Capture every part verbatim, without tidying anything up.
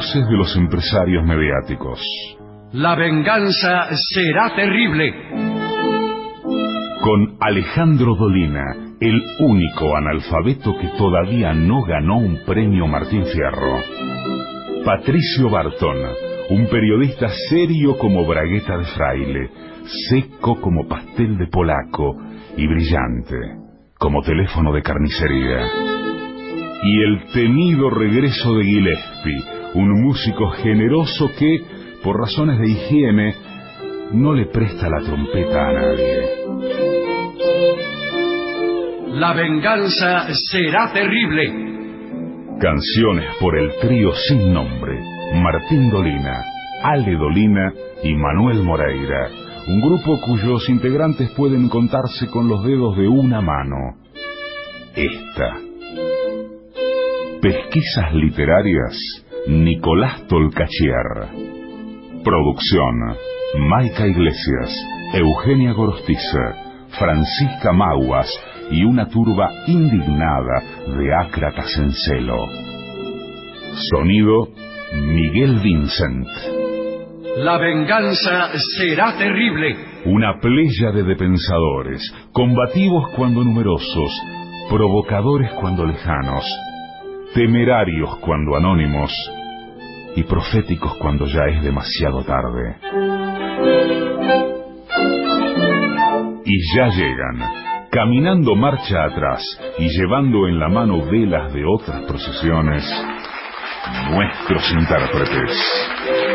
voces de los empresarios mediáticos. La venganza será terrible. Con Alejandro Dolina, el único analfabeto que todavía no ganó un premio Martín Fierro. Patricio Bartón, un periodista serio como bragueta de fraile, seco como pastel de polaco y brillante como teléfono de carnicería. Y el temido regreso de Gillespie, un músico generoso que, por razones de higiene, no le presta la trompeta a nadie. La venganza será terrible. Canciones por el trío sin nombre, Martín Dolina, Ale Dolina y Manuel Moreira, un grupo cuyos integrantes pueden contarse con los dedos de una mano. Esta. Pesquisas literarias, Nicolás Tolcachier. Producción, Maica Iglesias, Eugenia Gorostiza, Francisca Mauas y una turba indignada de ácratas en celo. Sonido, Miguel Vincent. La venganza será terrible. Una pléyade de pensadores, combativos cuando numerosos, provocadores cuando lejanos, temerarios cuando anónimos y proféticos cuando ya es demasiado tarde. Y ya llegan, caminando marcha atrás y llevando en la mano velas de otras procesiones, nuestros intérpretes.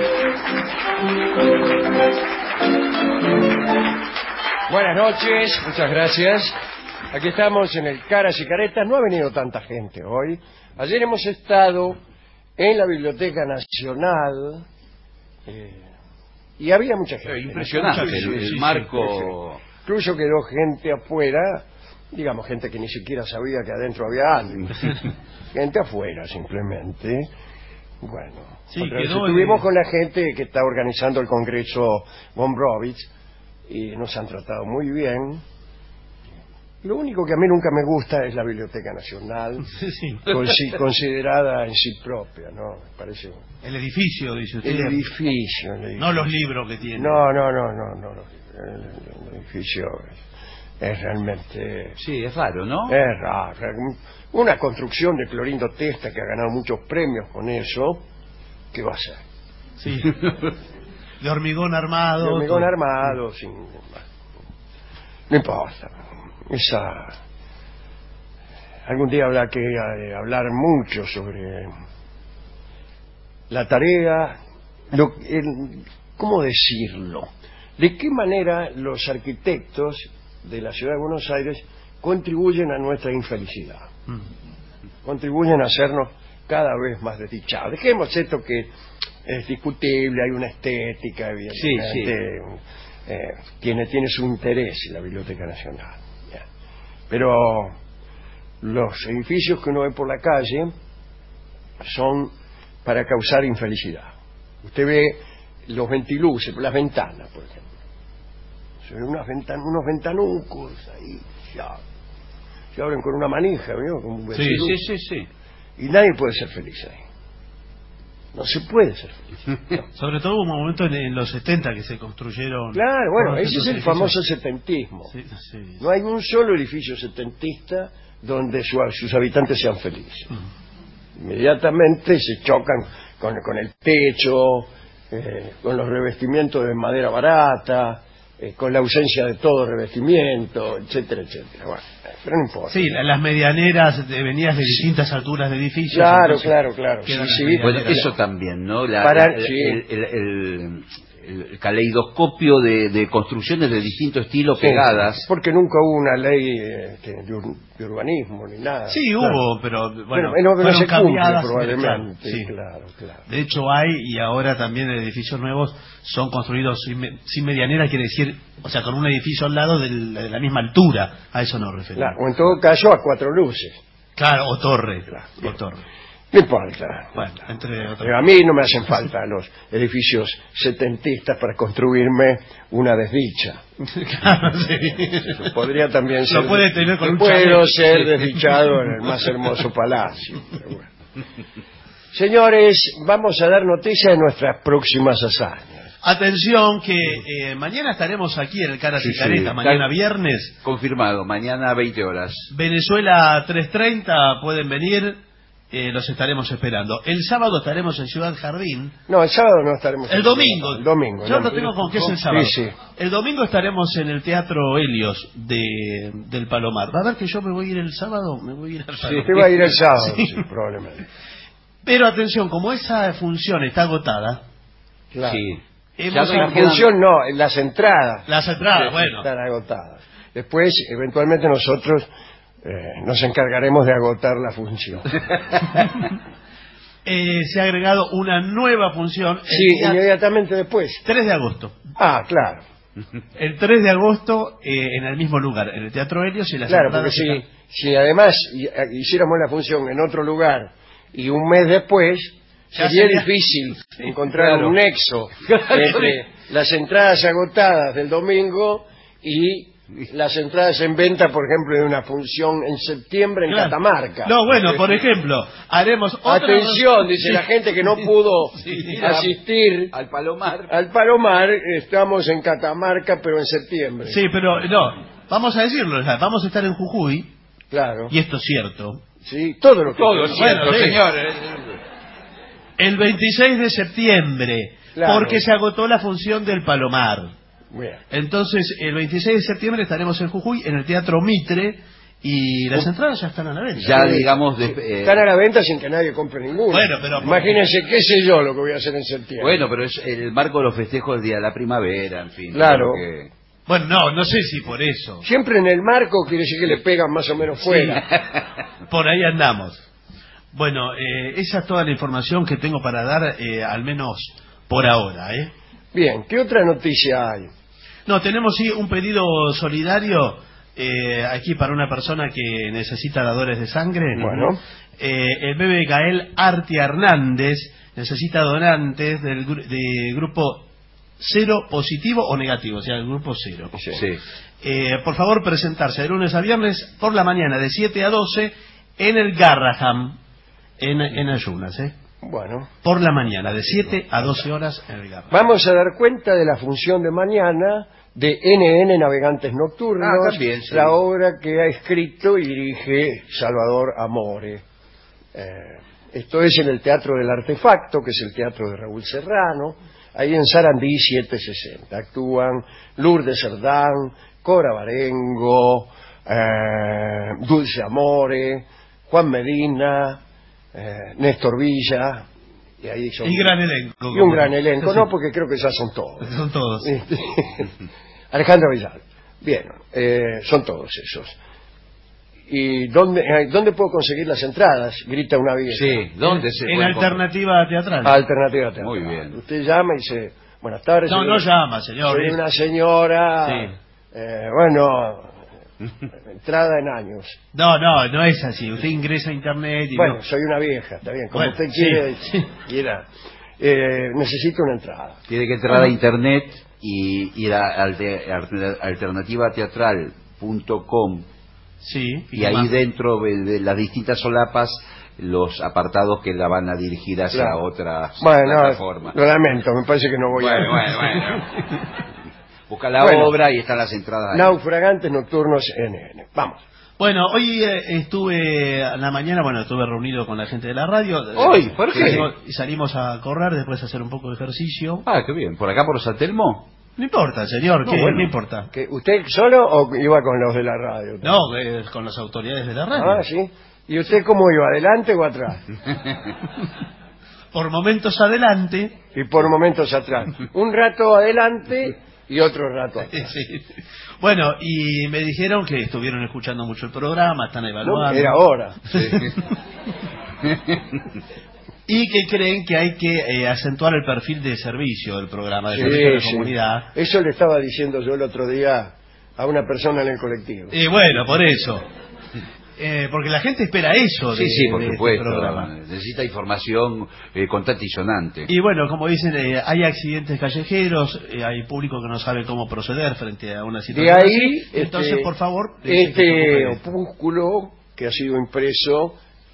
Buenas noches, muchas gracias. Aquí estamos en el Caras y Caretas. No ha venido tanta gente hoy. Ayer hemos estado en la Biblioteca Nacional eh, y había mucha gente. Impresionante, el, el, el marco. Incluso quedó gente afuera, digamos, gente que ni siquiera sabía que adentro había alguien. Gente afuera, simplemente. Bueno, sí, estuvimos el... con la gente que está organizando el Congreso Gombrowicz y nos han tratado muy bien. Lo único que a mí nunca me gusta es la Biblioteca Nacional, sí. consi considerada en sí propia, ¿no? Me parece... El edificio, dice usted. El edificio, el edificio. No los libros que tiene. No, no, no, no, no. El, el edificio es, es realmente... Sí, es raro, ¿no? Es raro. Una construcción de Clorindo Testa que ha ganado muchos premios con eso, ¿qué va a ser? Sí. De hormigón armado. De hormigón todo. armado, sin... No importa. Esa... Algún día habrá que eh, hablar mucho sobre la tarea, lo, el, ¿cómo decirlo? ¿De qué manera los arquitectos de la ciudad de Buenos Aires contribuyen a nuestra infelicidad? Mm. Contribuyen a hacernos cada vez más desdichados. Dejemos esto que es discutible, hay una estética, evidentemente, sí, sí. Eh, tiene, tiene su interés en la Biblioteca Nacional. ¿Ya? Pero los edificios que uno ve por la calle son para causar infelicidad. Usted ve los ventiluces, las ventanas, por ejemplo. Se ven unas ventan unos ventanucos ahí, ya, se abren con una manija, ¿vio? Con un sí, sí, sí, sí. Y nadie puede ser feliz ahí. No se puede ser feliz. No. Sobre todo hubo un momento en, en los setenta que se construyeron... Claro, bueno, ese es el edificios. famoso setentismo. Sí, sí. No hay un solo edificio setentista donde su, sus habitantes sean felices. Mm. Inmediatamente se chocan con, con el techo, eh, con los revestimientos de madera barata, eh, con la ausencia de todo revestimiento, etcétera, etcétera. Bueno, pero no importa. Sí, las medianeras de venidas de distintas sí. alturas de edificios. Claro, claro, claro. Sí, sí. Bueno, eso también, ¿no? La, Para, el, sí. el, el, el, el caleidoscopio de, de construcciones de distinto estilo sí, pegadas. Porque nunca hubo una ley eh, de, ur, de urbanismo ni nada. Sí, claro. hubo, pero bueno, bueno no, no se cumple, cambiadas probablemente. Sí. Claro, claro. De hecho hay, y ahora también edificios nuevos son construidos sin, sin medianera, quiere decir, o sea, con un edificio al lado del, de la misma altura. A eso nos referimos. Claro, o en todo caso a cuatro luces. Claro, o torre. Claro, o torre. No importa. Bueno, entre otros. Pero a mí no me hacen falta los edificios setentistas para construirme una desdicha. Claro, sí. Podría también ser. Lo puede tener con un Puedo chalet. ser desdichado en el más hermoso palacio. Pero bueno. Señores, vamos a dar noticia de nuestras próximas hazañas. Atención que eh, mañana estaremos aquí en el Caras Sí, y Caretas, sí. mañana Cal- viernes. Confirmado, mañana a veinte horas. Venezuela tres treinta, pueden venir, eh, los estaremos esperando. El sábado estaremos en Ciudad Jardín. No, el sábado no estaremos. El domingo. El domingo. Yo el lo domingo. tengo con que es el sábado. Sí, sí. El domingo estaremos en el Teatro Helios de, del Palomar. Va a ver que yo me voy a ir el sábado, me voy a ir al sábado. Usted va a ir el sábado, Sí. sí, probablemente. Pero atención, como esa función está agotada, Claro. Sí. hemos Ya no La hay- quedan- función no, las entradas las entradas, bueno. están agotadas. Después, eventualmente nosotros eh, nos encargaremos de agotar la función. Eh, se ha agregado una nueva función el Sí, día inmediatamente después. tres de agosto. Ah, claro. El tres de agosto eh, en el mismo lugar, en el Teatro Helios y las Claro, porque entradas si, están- si además hi- hiciéramos la función en otro lugar y un mes después, Ya sería sería- difícil encontrar claro. un nexo entre las entradas agotadas del domingo y las entradas en venta, por ejemplo, de una función en septiembre en Claro. Catamarca. No, bueno, por ejemplo, haremos otra... Atención, dice Sí. la gente que no pudo Sí. asistir Al Palomar. al Palomar, estamos en Catamarca, pero en septiembre. Sí, pero no, vamos a decirlo, vamos a estar en Jujuy, Claro. y esto es cierto, Sí, todo lo que Todo es Bueno, cierto, sí. señor. el veintiséis de septiembre, Claro. porque se agotó la función del Palomar. Bien. Entonces, el veintiséis de septiembre estaremos en Jujuy, en el Teatro Mitre, y las entradas ya están a la venta. Ya, Sí. digamos, de- eh, Están a la venta sin que nadie compre ninguno. Bueno, pero- Imagínense, qué sé yo lo que voy a hacer en septiembre. bueno, pero es el marco de los festejos del Día de la Primavera, en fin. Claro. creo que- Bueno, no, no sé si por eso. Siempre en el marco quiere decir que le pegan más o menos fuera. Por ahí andamos. Bueno, eh, esa es toda la información que tengo para dar, eh, al menos por ahora, ¿eh? Bien, ¿qué otra noticia hay? No, tenemos sí un pedido solidario eh, aquí para una persona que necesita dadores de sangre. Bueno. Eh, el bebé Gael Artia Hernández necesita donantes del gru- de grupo cero positivo o negativo, o sea, el grupo cero. Sí. Sí. Eh, por favor, presentarse de lunes a viernes por la mañana de siete a doce en el Garraham, en, en Ayunas, ¿eh? Bueno, Por la mañana, de siete a doce horas en el Garraham. vamos a dar cuenta de la función de mañana de N N Navegantes Nocturnos, Ah, también, sí. la obra que ha escrito y dirige Salvador Amore. Eh, esto es en el Teatro del Artefacto, que es el teatro de Raúl Serrano, ahí en Sarandí setecientos sesenta. Actúan Lourdes Cerdán, Cora Barengo, eh, Dulce Amore, Juan Medina, eh, Néstor Villa, y ahí son... Y gran elenco. Y un gran elenco, no, porque creo que ya son todos. Son todos. Este, Alejandro Vidal. Bien, eh, son todos esos. ¿Y dónde, eh, dónde puedo conseguir las entradas? Grita una vieja. Sí, ¿dónde se En puede alternativa teatral. Alternativa teatral. Muy bien. Usted llama y dice, buenas tardes. No, soy- no llama, señor. Soy es- una señora, Sí. eh, bueno, entrada en años. No, no, no es así. Usted ingresa a internet y Bueno, no- soy una vieja, está bien, como Bueno, usted sí, quiere, sí. quiera. Eh, necesito una entrada. Tiene que entrar a internet y ir a alte- alter- alternativateatral punto com Sí. y ahí más? dentro de, de las distintas solapas los apartados que la van a dirigir hacia Claro. otras Bueno, plataformas. lo lamento, me parece que no voy Bueno, a... bueno, bueno. Busca la Bueno. obra y están las entradas ahí. Naufragantes Nocturnos N N. Vamos. Bueno, hoy eh, estuve a la mañana, bueno, estuve reunido con la gente de la radio. ¿Hoy? ¿Por qué? Salimos- Y salimos a correr, después a hacer un poco de ejercicio. Ah, qué bien. ¿Por acá por San Telmo? No importa, señor, No, ¿qué, bueno. ¿qué importa? ¿Que ¿Usted solo o iba con los de la radio? No, eh, con las autoridades de la radio. Ah, sí. ¿Y usted cómo iba, adelante o atrás? Por momentos adelante. Y por momentos atrás. Un rato adelante y otro rato atrás. Sí. Bueno, y me dijeron que estuvieron escuchando mucho el programa, están No, evaluando. era hora. Y que creen que hay que eh, acentuar el perfil de servicio del programa, de Sí, servicio a la sí. comunidad. Eso le estaba diciendo yo el otro día a una persona en el colectivo. Y bueno, por eso. Eh, porque la gente espera eso de, Sí, sí, por de este supuesto. programa. Necesita información eh, contante y sonante. Y bueno, como dicen, eh, hay accidentes callejeros, eh, hay público que no sabe cómo proceder frente a una De situación ahí, así. Entonces, este, por favor, dejen que se este ocupen. opúsculo que ha sido impreso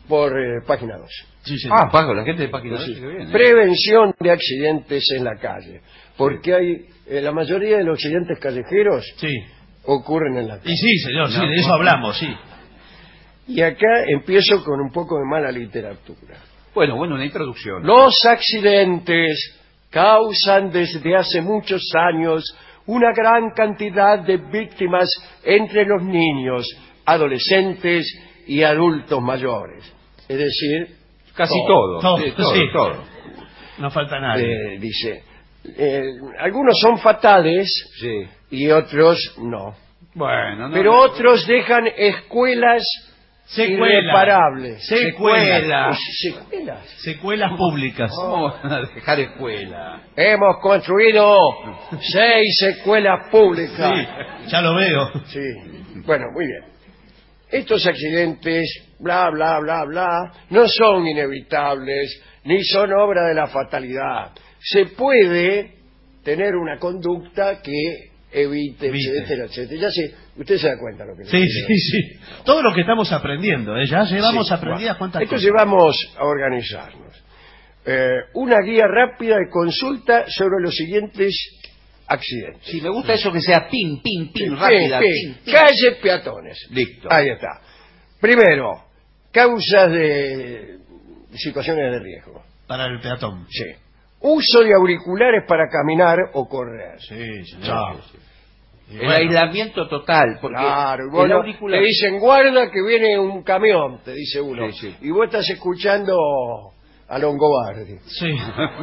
por eh, página dos. Sí, señor. Ah, Paco, la gente de Página Sí. doce que viene. Prevención de accidentes en la calle. Porque hay eh, la mayoría de los accidentes callejeros Sí. ocurren en la calle. Y sí, señor, sí, No, de eso no. hablamos, sí. Y acá empiezo con un poco de mala literatura. Bueno, bueno, una introducción. Los accidentes causan desde hace muchos años una gran cantidad de víctimas entre los niños, adolescentes y adultos mayores. Es decir, Casi todo. todo. Todo, Sí, todo, sí. todo. No falta nadie. eh, dice, eh, algunos son fatales Sí. y otros no. Bueno, no. Pero no. otros dejan escuelas irreparables. Secuelas. Secuelas. Secuelas públicas. ¿Cómo van a dejar escuela? Hemos construido seis escuelas públicas. Sí, ya lo veo. Sí. Bueno, muy bien. Estos accidentes, bla, bla, bla, bla, no son inevitables, ni son obra de la fatalidad. Se puede tener una conducta que evite, Evite. etcétera, etcétera. Ya sé, usted se da cuenta lo que le Sí, quiero sí, sí. Todo lo que estamos aprendiendo, ¿eh? Ya llevamos Sí, aprendidas bueno. cuántas Entonces cosas. vamos a organizarnos. Eh, una guía rápida de consulta sobre los siguientes accidentes. Sí, me gusta eso que sea pin, pin, pin, Sí, rápida. sí, Pin, pin. Calles peatones. Listo. Ahí está. Primero, causas de situaciones de riesgo. Para el peatón. Sí. Uso de auriculares para caminar o correr. Sí, señor. Chao. Y El bueno, aislamiento total. Porque Claro, y el vos no- auricular... te dicen guarda que viene un camión, te dice uno. Sí, sí. Y vos estás escuchando a Longobardi. Sí.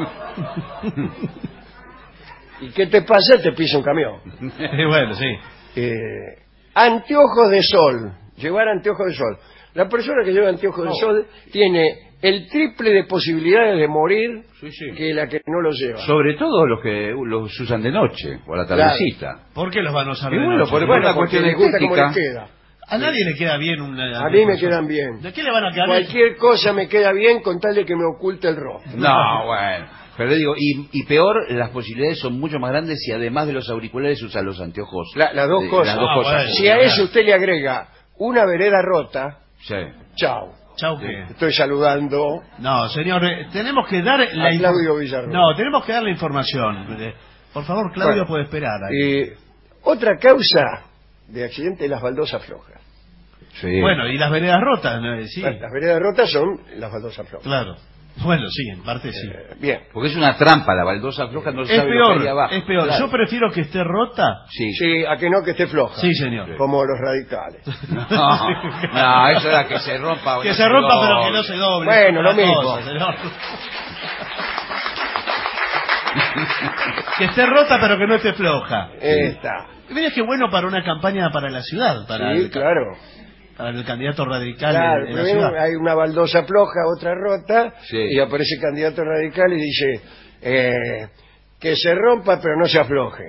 ¿Y qué te pasa? Te pisa un camión. Y bueno, sí. Eh, anteojos de sol. Llevar anteojos de sol. La persona que lleva anteojos de No. sol tiene el triple de posibilidades de morir Sí, sí. que la que no lo lleva. Sobre todo los que los usan de noche o a la tardecita. ¿Por qué los van a usar Y de bueno, noche? por- Bueno, una porque cuestión les gusta cómo estética. les queda. A nadie le queda bien una... A mí me quedan bien. ¿De qué le van a quedar bien? Cualquier cosa me queda bien con tal de que me oculte el rostro. No, bueno. Pero le digo, y, y peor, las posibilidades son mucho más grandes si además de los auriculares usa los anteojos. La- las dos Eh, cosas. Las dos Ah, cosas. bueno. Si a eso usted le agrega una vereda rota, Sí. chao. Chau, ¿qué? Estoy saludando. No, señor, eh, tenemos que dar la A info- Claudio Villarroel. No, tenemos que dar la información. Eh, Por favor, Claudio Bueno, puede esperar. ahí. Eh, otra causa de accidente es las baldosas flojas. Sí. Bueno, y las veredas rotas, ¿no? Sí, Bueno, las veredas rotas son las baldosas flojas. claro. Bueno, sí, en parte sí. Eh, bien. Porque es una trampa, la baldosa floja no se Es sabe lo que hay peor, abajo. es peor. Claro. Yo prefiero que esté rota. Sí. Sí, a que no que esté floja. Sí, señor. Como los radicales. No, no, eso era que se rompa. Que no se rompa, pero doble. que no se doble. Bueno, es lo otra mismo. cosa, señor. Que esté rota, pero que no esté floja. Está. Mira qué bueno para una campaña para la ciudad, para, Sí, el, claro. para el candidato radical Claro, en, en la pero ciudad. hay una baldosa floja, otra rota, Sí. y aparece el candidato radical y dice eh, que se rompa pero no se afloje.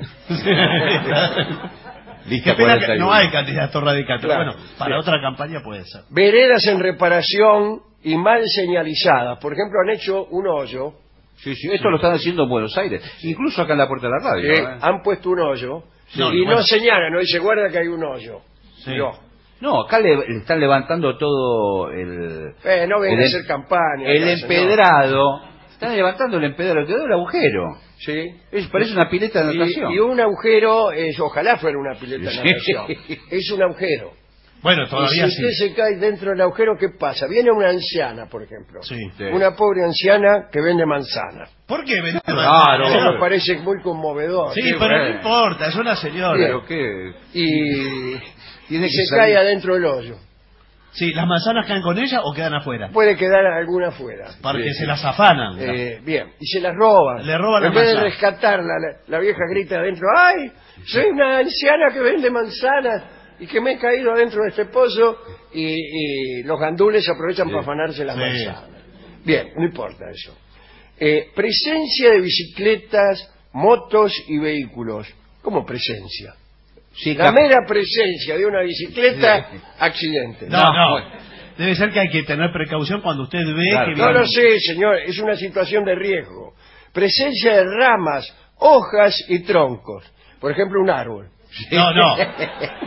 Lista Qué pena que cuarenta y uno. no hay candidato radical, pero Claro, bueno, para bien. otra campaña puede ser. Veredas en reparación y mal señalizadas. Por ejemplo, han hecho un hoyo, Sí, sí, esto lo están haciendo en Buenos Aires. Incluso acá en la puerta de la radio. eh, ¿eh? han puesto un hoyo, No, y bueno. no señalan, no dice guarda que hay un hoyo. Sí. No, No, acá le, le están levantando todo el... eh, no venga el, a hacer campaña. El acá, señor. empedrado. Están levantando el empedrado, quedó el agujero. Sí. Es, parece una pileta de natación. Y, y un agujero, es, ojalá fuera una pileta de Sí. natación. Es un agujero. Bueno, Y todavía si sí. usted se cae dentro del agujero, ¿qué pasa? Viene una anciana, por ejemplo. Sí. Sí. Una pobre anciana que vende manzanas. ¿Por qué venir? Claro. Eso Claro. me parece muy conmovedor. Sí, Qué pero no bueno. importa, es una señora. Pero qué... Y, Tiene y que se salir. cae adentro del hoyo. Sí, ¿las manzanas caen con ella o quedan afuera? Puede quedar alguna afuera. Porque Sí, se sí. las afanan. Eh, bien, y se las roban. Le roban En la vez de manzana. rescatarla, la, la vieja grita adentro, ¡ay! Soy una anciana que vende manzanas y que me he caído adentro de este pozo, y, y los gandules aprovechan Sí. para afanarse las Sí. manzanas. Bien, no importa eso. Eh, presencia de bicicletas, motos y vehículos. ¿Cómo presencia? Sí, La cap- mera presencia de una bicicleta, Sí. accidente. No, No, no. bueno. Debe ser que hay que tener precaución cuando usted ve Claro, que No viene- lo sé, señor, es una situación de riesgo. Presencia de ramas, hojas y troncos. Por ejemplo, un árbol. No, no.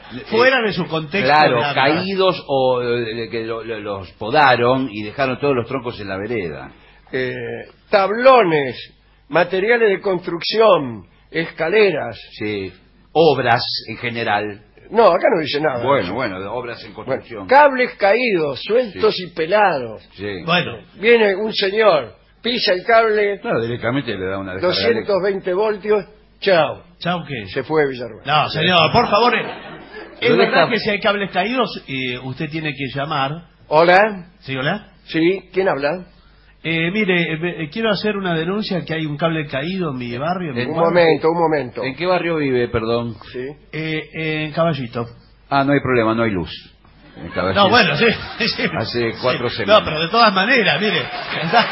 fuera de su contexto. Claro, de la- caídos o eh, que lo- lo- los podaron y dejaron todos los troncos en la vereda. Eh, tablones, materiales de construcción, escaleras. Sí, obras en general. No, acá no dice nada. Bueno, bueno, de obras en Bueno, construcción. cables caídos, sueltos y pelados. Sí. Bueno, Viene un señor, pisa el cable, Claro, directamente le da una descarga eléctrica. doscientos veinte voltios, chao, chao que. se fue Villarruel. No, señor, por favor. eh, Es ¿Dónde verdad está? que si hay cables caídos, eh, usted tiene que llamar. Hola, ¿Sí, hola? sí, ¿quién habla? Eh, mire, eh, eh, quiero hacer una denuncia que hay un cable caído en mi barrio. En mi Un Un barrio. momento, un momento. ¿En qué barrio vive, perdón? Sí. Eh, en Caballito. Ah, no hay problema, no hay luz. En Caballito. No, bueno, sí. sí. Hace cuatro Sí. semanas. No, pero de todas maneras, mire. Está,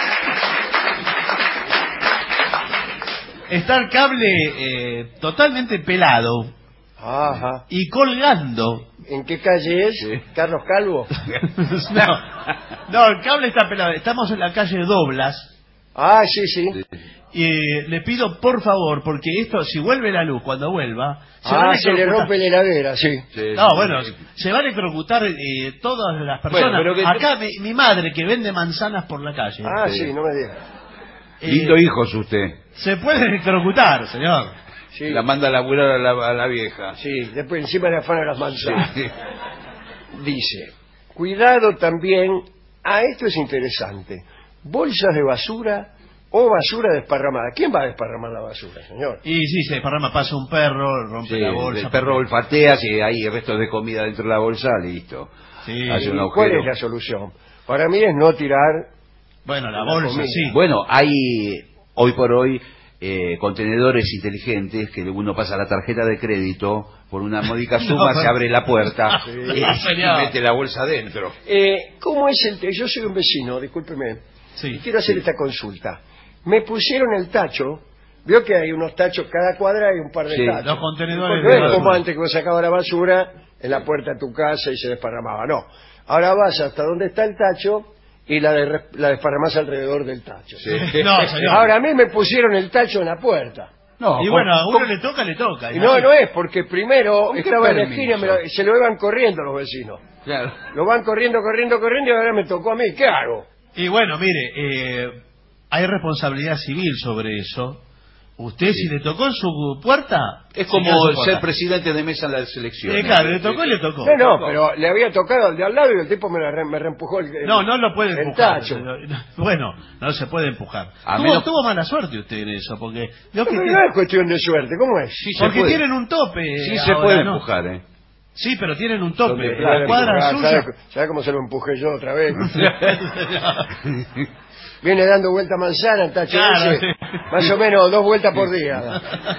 está el cable eh, totalmente pelado Ajá. y colgando. ¿En qué calle es? Sí. Carlos Calvo. no, no, el cable está pelado. Estamos en la calle Doblas. Ah, sí, sí. Y eh, le pido por favor, porque esto, si vuelve la luz cuando vuelva, se van Ah, a se le electrocutar. rompe la heladera, sí. Sí, No, sí, bueno, sí. se van a electrocutar eh, todas las personas. Bueno, pero que- Acá mi, mi madre que vende manzanas por la calle, Ah, Sí. sí, no me digas. eh, Lindo hijos usted. se puede electrocutar, señor. Sí, La manda a laburar a la, a la vieja. sí, después encima le afana las manzanas. Sí. Dice, cuidado también, ah, esto es interesante, bolsas de basura o basura desparramada. ¿Quién va a desparramar la basura, señor? Y sí, se desparrama, pasa un perro, rompe Sí, la bolsa. el perro olfatea, si hay restos de comida dentro de la bolsa, listo. Sí. Hace un ¿Y cuál agujero. es la solución? Para mí es no tirar. Bueno, la La bolsa, comida. sí. Bueno, hay hoy por hoy eh, contenedores inteligentes que uno pasa la tarjeta de crédito, por una módica suma No, se abre la puerta Sí. y, Señor. y mete la bolsa adentro. Eh, ¿Cómo es el te- Yo soy un vecino, discúlpeme, Sí. y quiero hacer esta consulta. Me pusieron el tacho, vio que hay unos tachos, cada cuadra hay un par de Sí. tachos. Los contenedores No de es como basura. antes que vos sacabas la basura en la puerta de tu casa y se desparramaba, no. Ahora vas hasta donde está el tacho y la, de, la desparramás alrededor del tacho. Sí. No, señor. Ahora a mí me pusieron el tacho en la puerta. No, Y con- bueno, a uno con- le toca, le toca. Y no, no es, porque primero ¿Con qué estaba en la permiso? esquina y me lo- se lo iban corriendo los vecinos. Claro. Lo van corriendo, corriendo, corriendo y ahora me tocó a mí. ¿Qué hago? Y bueno, mire, eh, hay responsabilidad civil sobre eso. Usted, Sí. si le tocó en su puerta... Es se como queda en su ser puerta. presidente de mesa en las elecciones. Eh, claro, le tocó y le tocó. No, no, pero le había tocado al de al lado y el tipo me, la re- me reempujó el, el- No, no lo puede el empujar. tacho. señor. Bueno, no se puede empujar. A Tuvo, menos- tuvo mala suerte usted en eso, porque... vio que Pero tiene- no es cuestión de suerte, ¿cómo es? Sí se porque puede. tienen un tope. Sí se ahora, puede ¿no? empujar, ¿eh? Sí, pero tienen un tope. ¿Dónde? La cuadra Ah, suya... ¿sabe, sabe cómo se lo empujé yo otra vez? Viene dando vuelta manzana el tacho Claro, ese, sí. más o menos dos vueltas por día.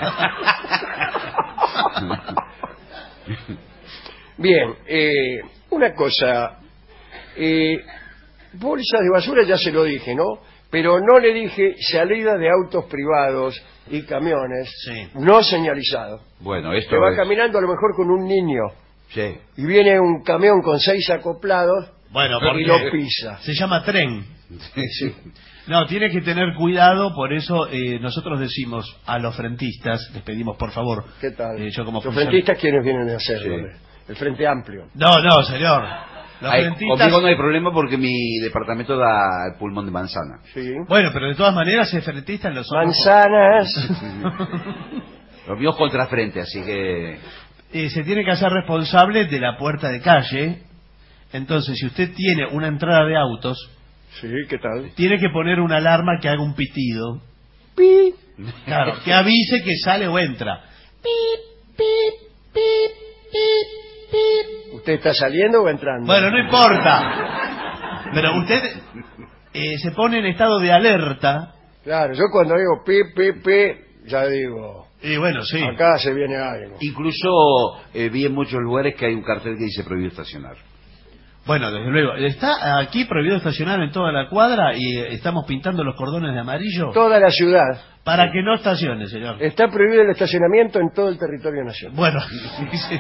Bien, eh, una cosa, eh, bolsas de basura ya se lo dije, ¿no? Pero no le dije salida de autos privados y camiones Sí. no señalizados. Bueno, esto Que va es... caminando a lo mejor con un niño Sí. y viene un camión con seis acoplados Bueno, y porque lo pisa. se llama tren. Sí. No, tiene que tener cuidado, por eso eh, nosotros decimos a los frentistas, les pedimos por favor. ¿Qué tal? eh, yo como Los funcionario- frentistas, ¿quiénes vienen a hacerlo? Sí. El Frente Amplio. No, no, señor. Los Ay, frentistas... conmigo no hay problema porque mi departamento da el pulmón de manzana. Sí. Bueno, pero de todas maneras, ser frentistas los son... Manzanas. Los míos contra frente, así que... Eh, se tiene que hacer responsable de la puerta de calle. Entonces, si usted tiene una entrada de autos, Sí, ¿qué tal? tiene que poner una alarma que haga un pitido. Pi. Claro, que avise que sale o entra. Pip, pip, pip, pip, pip. ¿Usted está saliendo o entrando? Bueno, no importa. Pero usted eh, se pone en estado de alerta. Claro, yo cuando digo pi, pi, pi, ya digo, Y bueno, sí. acá se viene algo. Incluso eh, vi en muchos lugares que hay un cartel que dice prohibido estacionar. Bueno, desde luego. Está aquí prohibido estacionar en toda la cuadra y eh, estamos pintando los cordones de amarillo Toda la ciudad. para que no estacione, señor. Está prohibido el estacionamiento en todo el territorio nacional. Bueno, sí.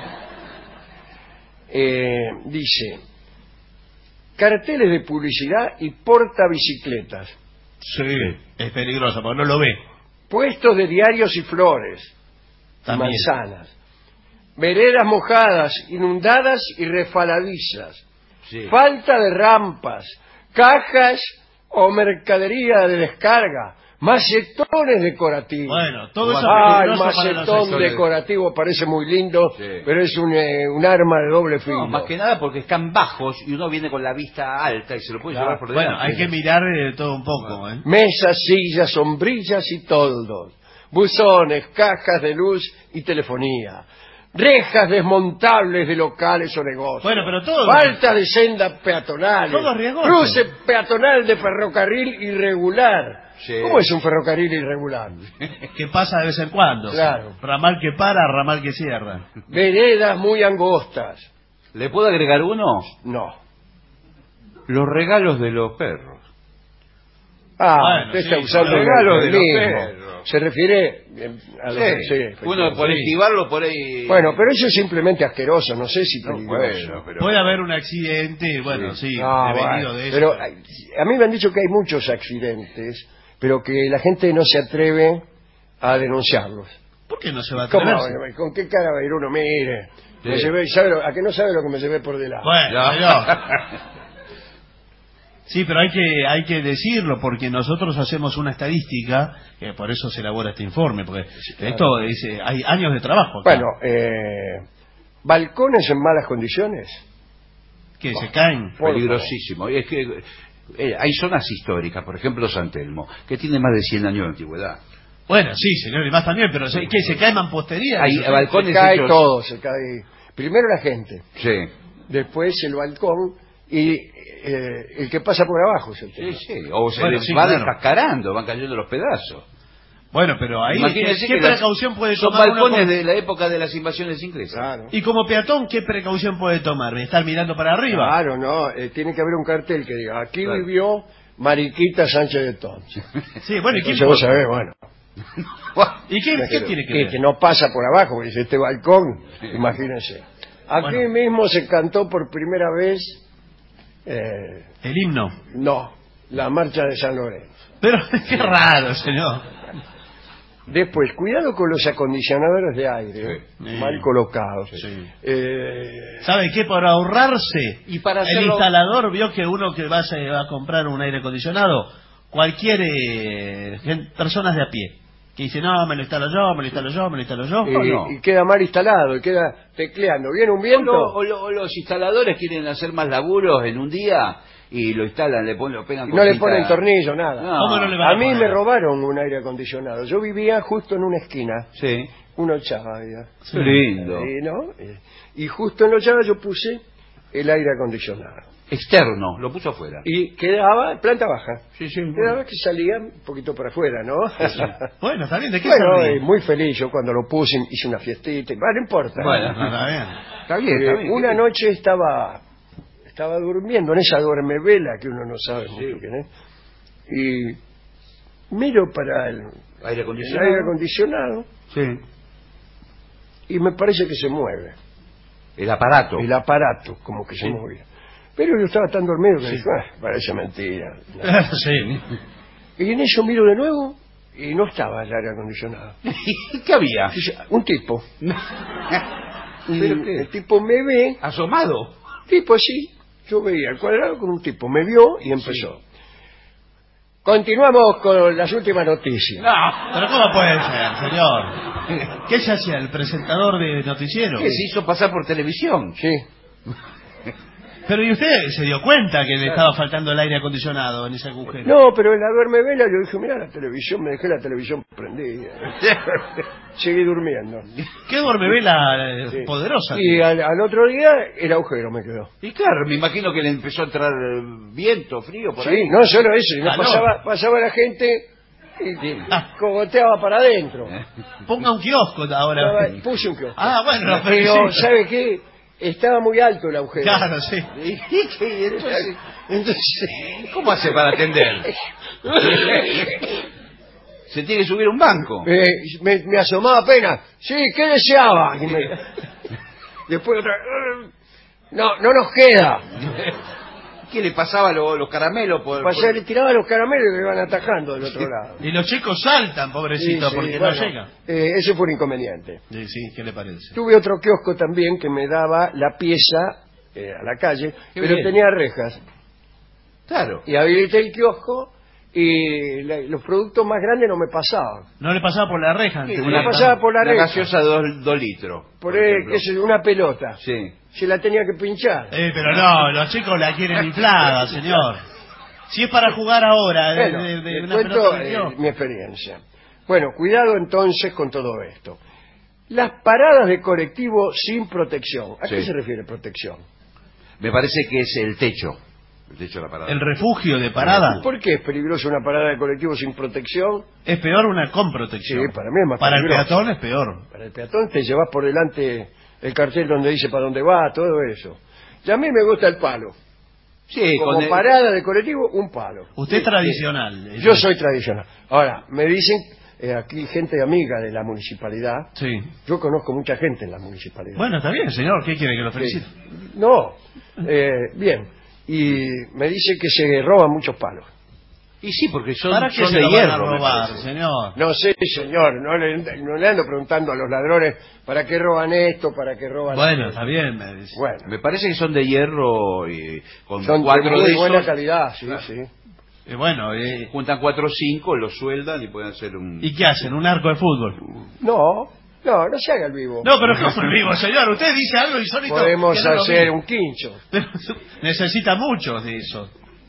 Eh, dice, carteles de publicidad y portabicicletas, Sí, es peligroso porque no lo ve. puestos de diarios y flores, y También. manzanas, veredas mojadas, inundadas y resbaladizas, Sí. falta de rampas, cajas o mercadería de descarga, macetones decorativos. Bueno, todo eso es Ah, el peligroso para los macetón sectores. decorativo parece muy lindo, Sí. pero es un, eh, un arma de doble filo. No, más que nada porque están bajos y uno viene con la vista alta y se lo puede Claro. llevar por Bueno, delante. hay que mirar eh, todo un poco, ¿eh? Mesas, sillas, sombrillas y toldos, buzones, cajas de luz y telefonía, rejas desmontables de locales o negocios. Bueno, pero todo- Falta de sendas peatonales. Todo es riesgoso. Cruce peatonal de ferrocarril irregular. Sí. ¿Cómo es un ferrocarril irregular? Que pasa de vez en cuando. Claro. Ramal que para, ramal que cierra. Veredas muy angostas. ¿Le puedo agregar uno? No. Los regalos de los perros. Ah, Bueno, usted sí, está usando los el regalos de los eufemismo. perros. Se refiere eh, a los... Sí. sí, Uno efectivamente. por esquivarlo por ahí. Bueno, pero eso es simplemente asqueroso, no sé si No, peligroso. bueno, pero... Puede haber un accidente, bueno, sí, Ah, devenido bueno, de eso. pero ay, a mí me han dicho que hay muchos accidentes, pero que la gente no se atreve a denunciarlos. ¿Por qué no se va a ¿Cómo? atreverse? ¿Con qué cara va a ir uno? Mire, Sí. me llevé- ¿sabe lo- ¿a que no sabe lo que me llevé por delante? Bueno, No. pero- Sí, pero hay que hay que decirlo porque nosotros hacemos una estadística, que por eso se elabora este informe, porque claro. esto dice, hay años de trabajo acá, Bueno, eh, balcones en malas condiciones. que se caen. Por Peligrosísimo. Y es que eh, hay zonas históricas, por ejemplo San Telmo, que tiene más de cien años de antigüedad. Bueno, sí, señor, y más también, pero se- ¿qué? ¿Se cae mampostería? Hay Eso sí. balcones Se cae hechos- todo, se cae. Primero la gente, Sí. después el balcón y eh, el que pasa por abajo es el tema. Sí, sí. O se Bueno, les sí, va claro. descascarando, van cayendo los pedazos. Bueno, pero ahí, ¿qué, Imagínense qué que las- precaución puede son tomar uno balcones como- de la época de las invasiones inglesas. Claro. Y como peatón, ¿qué precaución puede tomar? ¿Estar mirando para arriba? Claro, no, eh, tiene que haber un cartel que diga, aquí Claro. vivió Mariquita Sánchez de Tons. Sí, bueno, ¿y qué Entonces vos importa? sabés, bueno, ¿Y qué, qué tiene que que, ver? que no pasa por abajo, porque dice este balcón, imagínense. Aquí Bueno. mismo se cantó por primera vez, eh, El himno. no, la marcha de San Lorenzo. Pero qué raro, señor. Después, cuidado con los acondicionadores de aire, Sí. eh, mal colocados. Sí. Eh, ¿Sabe qué? Por ahorrarse. Y para el hacerlo- instalador vio que uno que va a, va a comprar un aire acondicionado, cualquier eh, gen- personas de a pie, que dice, no, me lo instalo yo, me lo instalo yo, me lo instalo yo. y, ¿o no? y queda mal instalado, y queda tecleando. ¿Viene un O, viento? lo- o lo- o los instaladores quieren hacer más laburos en un día y lo instalan, le ponen, lo pegan Y con no le cinta- ponen tornillo, nada. No. ¿Cómo no le van A a mí poner? me robaron un aire acondicionado. Yo vivía justo en una esquina, Sí. una ochava había. Qué lindo. Y, ¿no? Eh, y justo en la ochava yo puse el aire acondicionado. Externo, lo puso afuera. Y quedaba, planta baja, Sí, sí. quedaba que salía un poquito para afuera, ¿no? Bueno, está bien, ¿de qué Bueno, se ríe? eh, muy feliz yo cuando lo puse, hice una fiestita, y, bueno, no importa. Bueno, No, está bien. Está bien, Eh, está bien. una noche estaba estaba durmiendo en esa duermevela que uno no sabe mucho quién es, y miro para el, Aire el acondicionado. aire acondicionado Sí. y me parece que se mueve El aparato. el aparato, como que se Sí. movía. Pero yo estaba tan dormido que dije, "Ah, parece mentira". Sí. Y en eso miro de nuevo y no estaba el aire acondicionado. ¿Qué había? Dice, un tipo. Y ¿Pero qué? el tipo me ve, Asomado. tipo así, yo veía el cuadrado con un tipo, me vio y empezó. Continuamos con las últimas noticias. Pero ¿cómo puede ser, señor? ¿Qué se hacía? ¿El presentador de noticiero? Que se hizo pasar por televisión. Sí. Pero ¿y usted se dio cuenta que le estaba faltando el aire acondicionado en ese agujero? No, pero en la duermevela yo dije, mira la televisión, me dejé la televisión prendida. Seguí durmiendo. ¿Qué duermevela eh, Sí. poderosa? Y al, al otro día el agujero me quedó. Y claro, me imagino que le empezó a entrar eh, viento, frío por Sí, ahí. no solo eso, sino Calor. pasaba, pasaba la gente y Sí. cogoteaba para adentro. Ponga un kiosco ahora. Estaba- Puse un kiosco. Ah, bueno, lo Pero, felicito. ¿sabe qué? Estaba muy alto el agujero. Claro, sí. ¿Y qué? Entonces, Entonces, ¿cómo hace para atender? Se tiene que subir a un banco. eh, me, me asomaba apenas. Sí, ¿qué deseaba? Y me- Después otra vez. No, no nos queda. ¿Qué le pasaba lo- los caramelos? Por, Pasé, por- le tiraba los caramelos y me iban atajando del otro lado. Y los chicos saltan, pobrecitos, Sí, sí, porque bueno, no llegan. eh, ese fue un inconveniente. Sí, sí, ¿qué le parece? Tuve otro kiosco también que me daba la pieza eh, a la calle, Qué pero bien. tenía rejas. Claro. Y habilité el kiosco y la- los productos más grandes no me pasaban. No le pasaba por la reja. Sí, antes, no una- pasaba por la Una reja. gaseosa de dos, dos litros. Por, por ahí, ejemplo. qué sé yo, una pelota. Sí. Se la tenía que pinchar. Eh, pero no, los chicos la quieren inflada, señor. Si es para jugar ahora, de, Bueno, de- de les una cuento pelota de eh, kiosco. mi experiencia. Bueno, cuidado entonces con todo esto. Las paradas de colectivo sin protección. ¿A Sí. qué se refiere protección? Me parece que es el techo. El techo de la parada. El refugio de parada ¿Por qué es peligroso una parada de colectivo sin protección? es peor una con protección. Sí, para mí es más Para el peligroso. peatón es peor. Para el peatón te llevas por delante el cartel donde dice para dónde va, todo eso. Y a mí me gusta el palo. Sí, Como con el- parada de colectivo, un palo. Usted es tradicional. Yo soy tradicional. Ahora, me dicen, eh, aquí gente amiga de la municipalidad, Sí. yo conozco mucha gente en la municipalidad. Bueno, está bien, señor. ¿Qué quiere que lo felicite? Sí. No, eh, bien. Y me dice que se roban muchos palos. Y sí, porque son, ¿Para qué son se de lo van a hierro. me robar, parece. señor? No sé, señor, no le, no le ando preguntando a los ladrones para qué roban esto, para qué roban Bueno, aquello. está bien, me dice. Bueno, Me parece que son de hierro y con son de cuatro muy de esos. buena calidad, sí, Claro. sí. Eh, bueno, eh, Juntan cuatro o cinco, los sueldan y pueden hacer un... ¿y qué hacen? ¿Un arco de fútbol? No, no, no se haga el vivo. No, pero es como el vivo, señor. Usted dice algo insólito. Podemos que no lo hacer vi. un quincho. Pero necesita muchos de esos.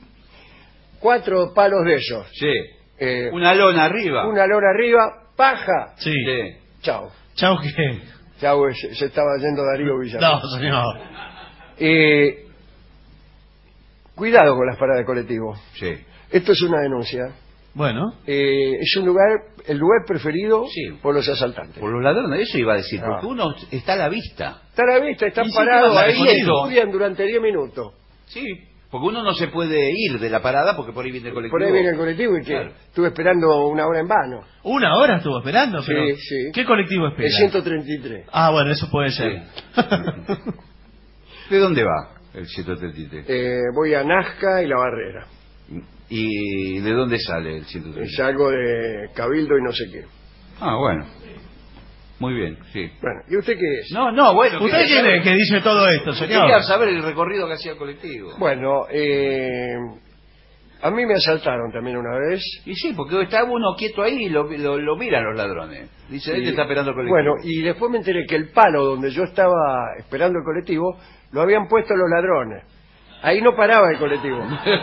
Cuatro palos de esos. Sí. Eh, Una lona arriba. una lona arriba, paja. Sí. Sí. Chao. Chau, ¿qué? Chao, se, se estaba yendo Darío Villamil. No, señor. Eh, cuidado con las paradas de colectivo. Sí. Esto es una denuncia. Bueno, Eh, es un lugar, el lugar preferido Sí. por los asaltantes. Por los ladrones, eso iba a decir, Ah. porque uno está a la vista. Está a la vista, están Y sí, parados pasa, ahí con y eso. estudian durante diez minutos. Sí. Porque uno no se puede ir de la parada porque por ahí viene el colectivo. Por ahí viene el colectivo y que Claro. estuve esperando una hora en vano. una hora estuvo esperando, Sí, pero... sí. ¿Qué colectivo espera? El ciento treinta y tres. Ah, bueno, eso puede ser. ¿De dónde va el ciento treinta y tres? Eh, voy a Nazca y La Barrera. ¿Y de dónde sale el ciento treinta y Es tres? algo de Cabildo y no sé qué. Ah, bueno. Muy bien, sí. Bueno, ¿y usted qué es? No, no, bueno. ¿Usted quería quién saber- es que dice todo esto, señor? Quería saber el recorrido que hacía el colectivo. Bueno, eh, a mí me asaltaron también una vez. Y sí, porque está uno quieto ahí y lo, lo, lo miran los ladrones. Dice, Y- este está esperando el colectivo. Bueno, y después me enteré que el palo donde yo estaba esperando el colectivo lo habían puesto los ladrones. Ahí no paraba el colectivo.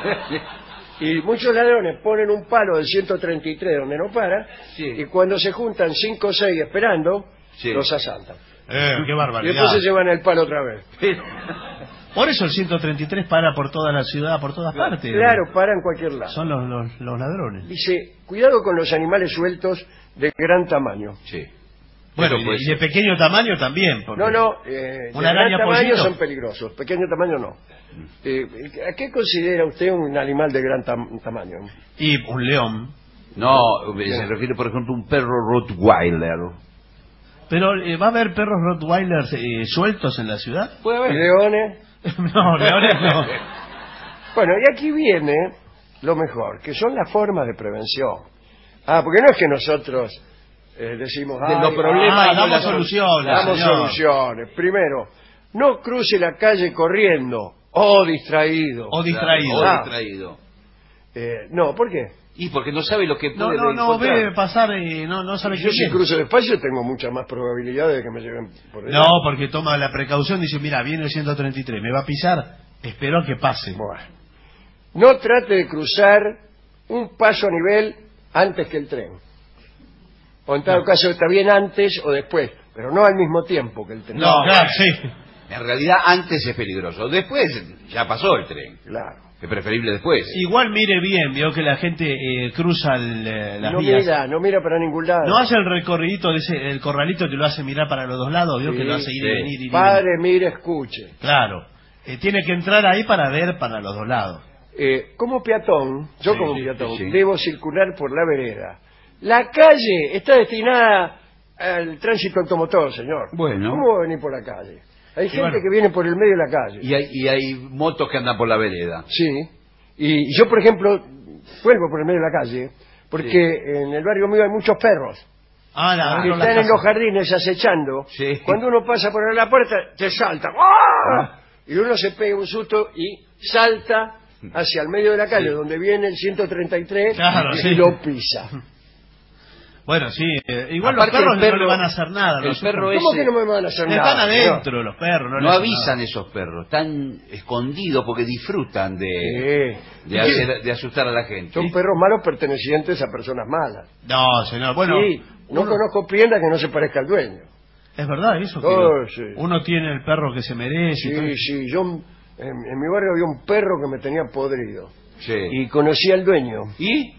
Y muchos ladrones ponen un palo del ciento treinta y tres donde no para, Sí. y cuando se juntan cinco o seis esperando, Sí. los asaltan. Eh, qué Y barbaridad. después se llevan el palo otra vez. Por eso el ciento treinta y tres para por toda la ciudad, por todas partes. Claro, para en cualquier lado. Son los, los, los ladrones. Dice, cuidado con los animales sueltos de gran tamaño. Sí. Bueno, Eso y, puede y ser. de pequeño tamaño también. porque- No, no, eh, de Una gran araña tamaño pollito. son peligrosos, pequeño tamaño no. Eh, ¿A qué considera usted un animal de gran tam- tamaño? Y un león. No, se refiere, por ejemplo, a un perro Rottweiler. Pero eh, ¿va a haber perros Rottweilers eh, sueltos en la ciudad? Puede haber. Leones. No, leones no. Bueno, y aquí viene lo mejor, que son las formas de prevención. Ah, porque no es que nosotros eh, decimos... De los "Ay, problemas Ah, y no damos las soluciones, damos señor. soluciones. Primero, no cruce la calle corriendo o distraído. O distraído. O Ah. distraído. Eh, no, ¿por qué? Y porque no sabe lo que No, puede no, no encontrar. ve pasar y no, no sabe Yo qué si viene. cruzo despacio tengo muchas más probabilidades de que me lleven por No, porque toma la precaución, dice, mira, viene el ciento treinta y tres, me va a pisar, espero a que pase. Bueno. No trate de cruzar un paso a nivel antes que el tren. O en tal No. caso está bien antes o después, pero no al mismo tiempo que el tren. No, claro, sí. En realidad, antes es peligroso. Después, ya pasó el tren. Claro. Es preferible después. Igual mire bien, veo que la gente eh, cruza el, eh, las No vías. mira, no mira para ningún lado. No hace el recorridito, de ese, el corralito que lo hace mirar para los dos lados, veo Sí, que lo hace ir sí. y venir, ir y venir. Padre, mire, escuche. Claro. Eh, tiene que entrar ahí para ver para los dos lados. Eh, como peatón, yo Sí, como sí, peatón, sí. debo circular por la vereda. La calle está destinada al tránsito automotor, señor. Bueno. ¿Cómo va a venir por la calle? Hay gente bueno. que viene por el medio de la calle. Y hay, y hay motos que andan por la vereda. Sí. Y yo, por ejemplo, vuelvo por el medio de la calle porque Sí. en el barrio mío hay muchos perros Ah, la, que no, la están en casa. los jardines acechando. Sí. Cuando uno pasa por la puerta, te salta. ¡Ah! Y uno se pega un susto y salta hacia el medio de la calle, Sí. donde viene el ciento treinta y tres, Claro, y sí. lo pisa. Bueno, sí, eh, igual Aparte, los perros el perro- no le van a hacer nada. el los perro perros. ¿Cómo ese- que no me van a hacer Están nada? adentro los perros. No, No les hacen avisan nada. esos perros, están escondidos porque disfrutan de, Sí. de, hacer- de asustar a la gente. Son perros malos pertenecientes a personas malas. No, señor, bueno, Sí, no uno- conozco prenda que no se parezca al dueño. es verdad eso. Que Oh, sí. uno tiene el perro que se merece. y todo. Sí, sí, yo en, en mi barrio había un perro que me tenía podrido. Sí. Y conocí al dueño. ¿Y?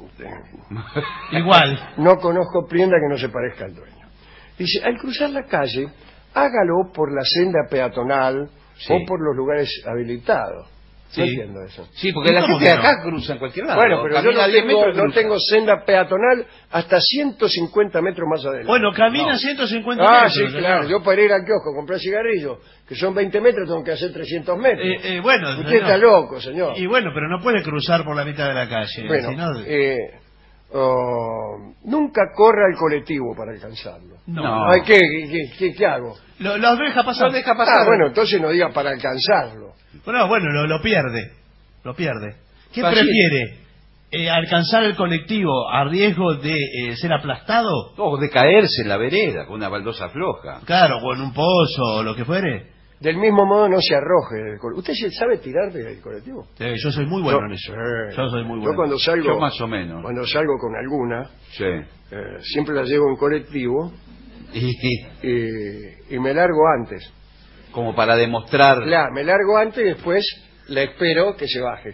Igual. No conozco prenda que no se parezca al dueño. Dice, al cruzar la calle, hágalo por la senda peatonal Sí. o por los lugares habilitados. Sí. No entiendo eso. Sí, porque ¿Y la cómo gente de que no? acá cruza en cualquier lado. Bueno, pero yo Camina no diez tengo, metros y no cruza. tengo senda peatonal hasta ciento cincuenta metros más adelante. Bueno, camina No. ciento cincuenta Ah, metros. sí, señor. claro. Yo para ir al kiosco a comprar cigarrillos, que son veinte metros, tengo que hacer trescientos metros. Eh, eh, bueno, Usted señor. está loco, señor. Y bueno, pero no puede cruzar por la mitad de la calle. Bueno, si no- eh, oh, nunca corra el colectivo para alcanzarlo. no. no. Ay, ¿qué, qué, qué, qué hago? Lo, los deja pasar. Los deja pasar. Ah, bueno, entonces no diga para alcanzarlo. Bueno, bueno, lo, lo pierde. Lo pierde. ¿Qué Así prefiere? Eh, ¿Alcanzar el colectivo a riesgo de eh, ser aplastado? O de caerse en la vereda con una baldosa floja. Claro, o en un pozo o lo que fuere. Del mismo modo no se arroje del col- ¿Usted se sabe tirar del colectivo? Eh, yo soy muy bueno Yo- en eso. sí. Yo soy muy bueno. Yo cuando salgo, Yo más o menos. cuando salgo con alguna, Sí. eh, siempre la llevo en colectivo Y, y, y me largo antes. como para demostrar... Claro, me largo antes y después le espero que se baje.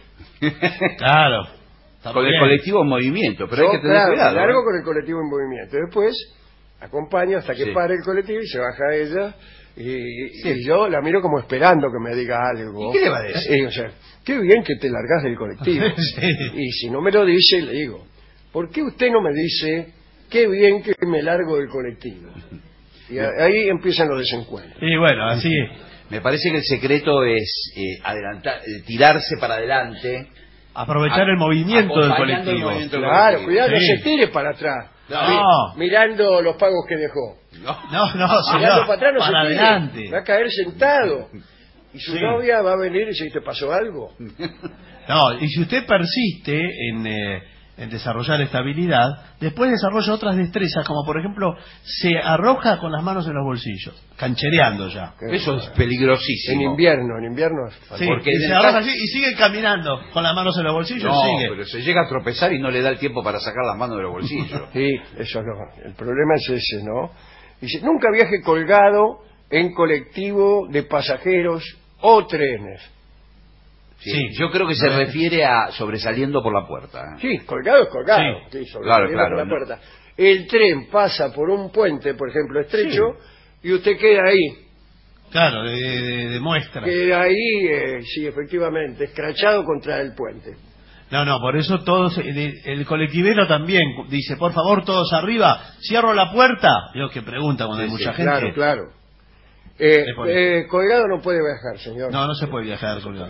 Claro. Está con muy el bien. colectivo en movimiento, pero Yo, hay que tener claro, cuidado. me largo ¿eh? con el colectivo en movimiento. Después acompaño hasta que Sí. pare el colectivo y se baja ella. Y, Sí. y yo la miro como esperando que me diga algo. ¿Y qué le va a decir? Y, o sea, qué bien que te largas del colectivo. Sí. Y si no me lo dice, le digo, ¿por qué usted no me dice qué bien que me largo del colectivo? Y a- ahí empiezan los desencuentros. Y bueno, así. Me parece que el secreto es eh, adelantar, eh, tirarse para adelante. Aprovechar A- el movimiento del acompañando el colectivo. movimiento del Claro, colectivo. cuidado, no Sí. se tire para atrás. No. Mi- mirando los pagos que dejó. No. No, no, Mirando señor. para atrás no para se tire. adelante. Va a caer sentado. Y su Sí. novia va a venir y dice, ¿te pasó algo? No, y si usted persiste en, eh, en desarrollar esta habilidad, después desarrolla otras destrezas, como por ejemplo, se arroja con las manos en los bolsillos, canchereando ya. Eso es peligrosísimo. En invierno, en invierno. es Sí, fantástico. Porque y en se el arroja ca- así y sigue caminando con las manos en los bolsillos, No, sigue. pero se llega a tropezar y no le da el tiempo para sacar las manos de los bolsillos. Sí, eso no. El problema es ese, ¿no? Dice, nunca viaje colgado en colectivo de pasajeros o trenes. Sí, Sí. Yo creo que se refiere a sobresaliendo por la puerta. ¿eh? Sí, colgado es colgado. Sí, Sí, sobre- claro, saliendo claro, por la no. puerta. El tren pasa por un puente, por ejemplo, estrecho, y usted queda ahí. Claro, de, de- de muestra. Queda ahí, eh, sí, efectivamente, escrachado contra el puente. No, no, por eso todos, el, el colectivero también dice, por favor, todos arriba, cierro la puerta. Yo que pregunta cuando Sí, hay sí, mucha gente. Claro, claro. Eh, Le pone. eh, colgado no puede viajar, señor. No, no se puede viajar colgado.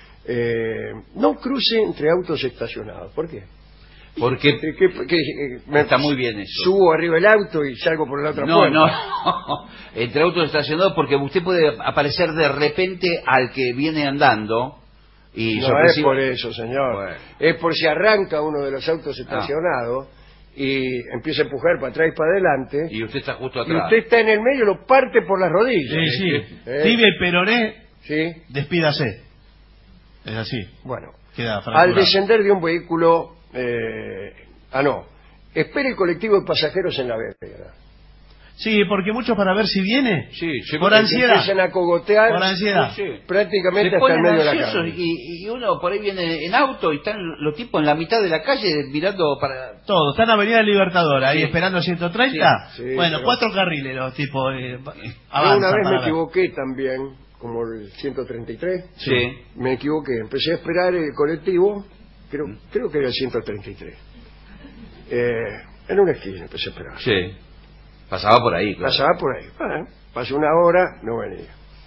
Eh, no cruce entre autos estacionados. ¿Por qué? Porque Que- que- que, eh, me está muy bien eso. Subo arriba del auto y salgo por la otra No, puerta. no. Entre autos estacionados porque usted puede aparecer de repente al que viene andando y No es sorpresivo- por eso, señor. Bueno. Es por si arranca uno de los autos estacionados y empieza a empujar para atrás y para adelante. y usted está justo Y atrás. usted está en el medio y lo parte por las rodillas. Sí, sí. Eh. Tibia y peroné, ¿Sí? despídase. Es así. Bueno, Queda al fracturado. descender de un vehículo... eh, ah, no. Espere el colectivo de pasajeros en la vereda. Sí, porque muchos para ver si viene. Sí, se- por se ansiedad. Empiezan a cogotear Por ansiedad. Sí, sí. prácticamente Se hasta el ponen medio de la ansiosos calle. y, y uno por ahí viene en auto y están los tipos en la mitad de la calle mirando para... Todo, está en Avenida Libertador, ahí Sí. esperando ciento treinta. Sí, sí, bueno, pero- cuatro carriles los tipos. Eh, Yo avanzan una vez para me ver. equivoqué también, como el ciento treinta y tres. Sí. Me equivoqué. Empecé a esperar el colectivo, creo, creo que era el ciento treinta y tres. Eh, en una esquina empecé a esperar. Sí. Pasaba por ahí, claro. Pasaba por ahí. Ah, pasó una hora, no venía.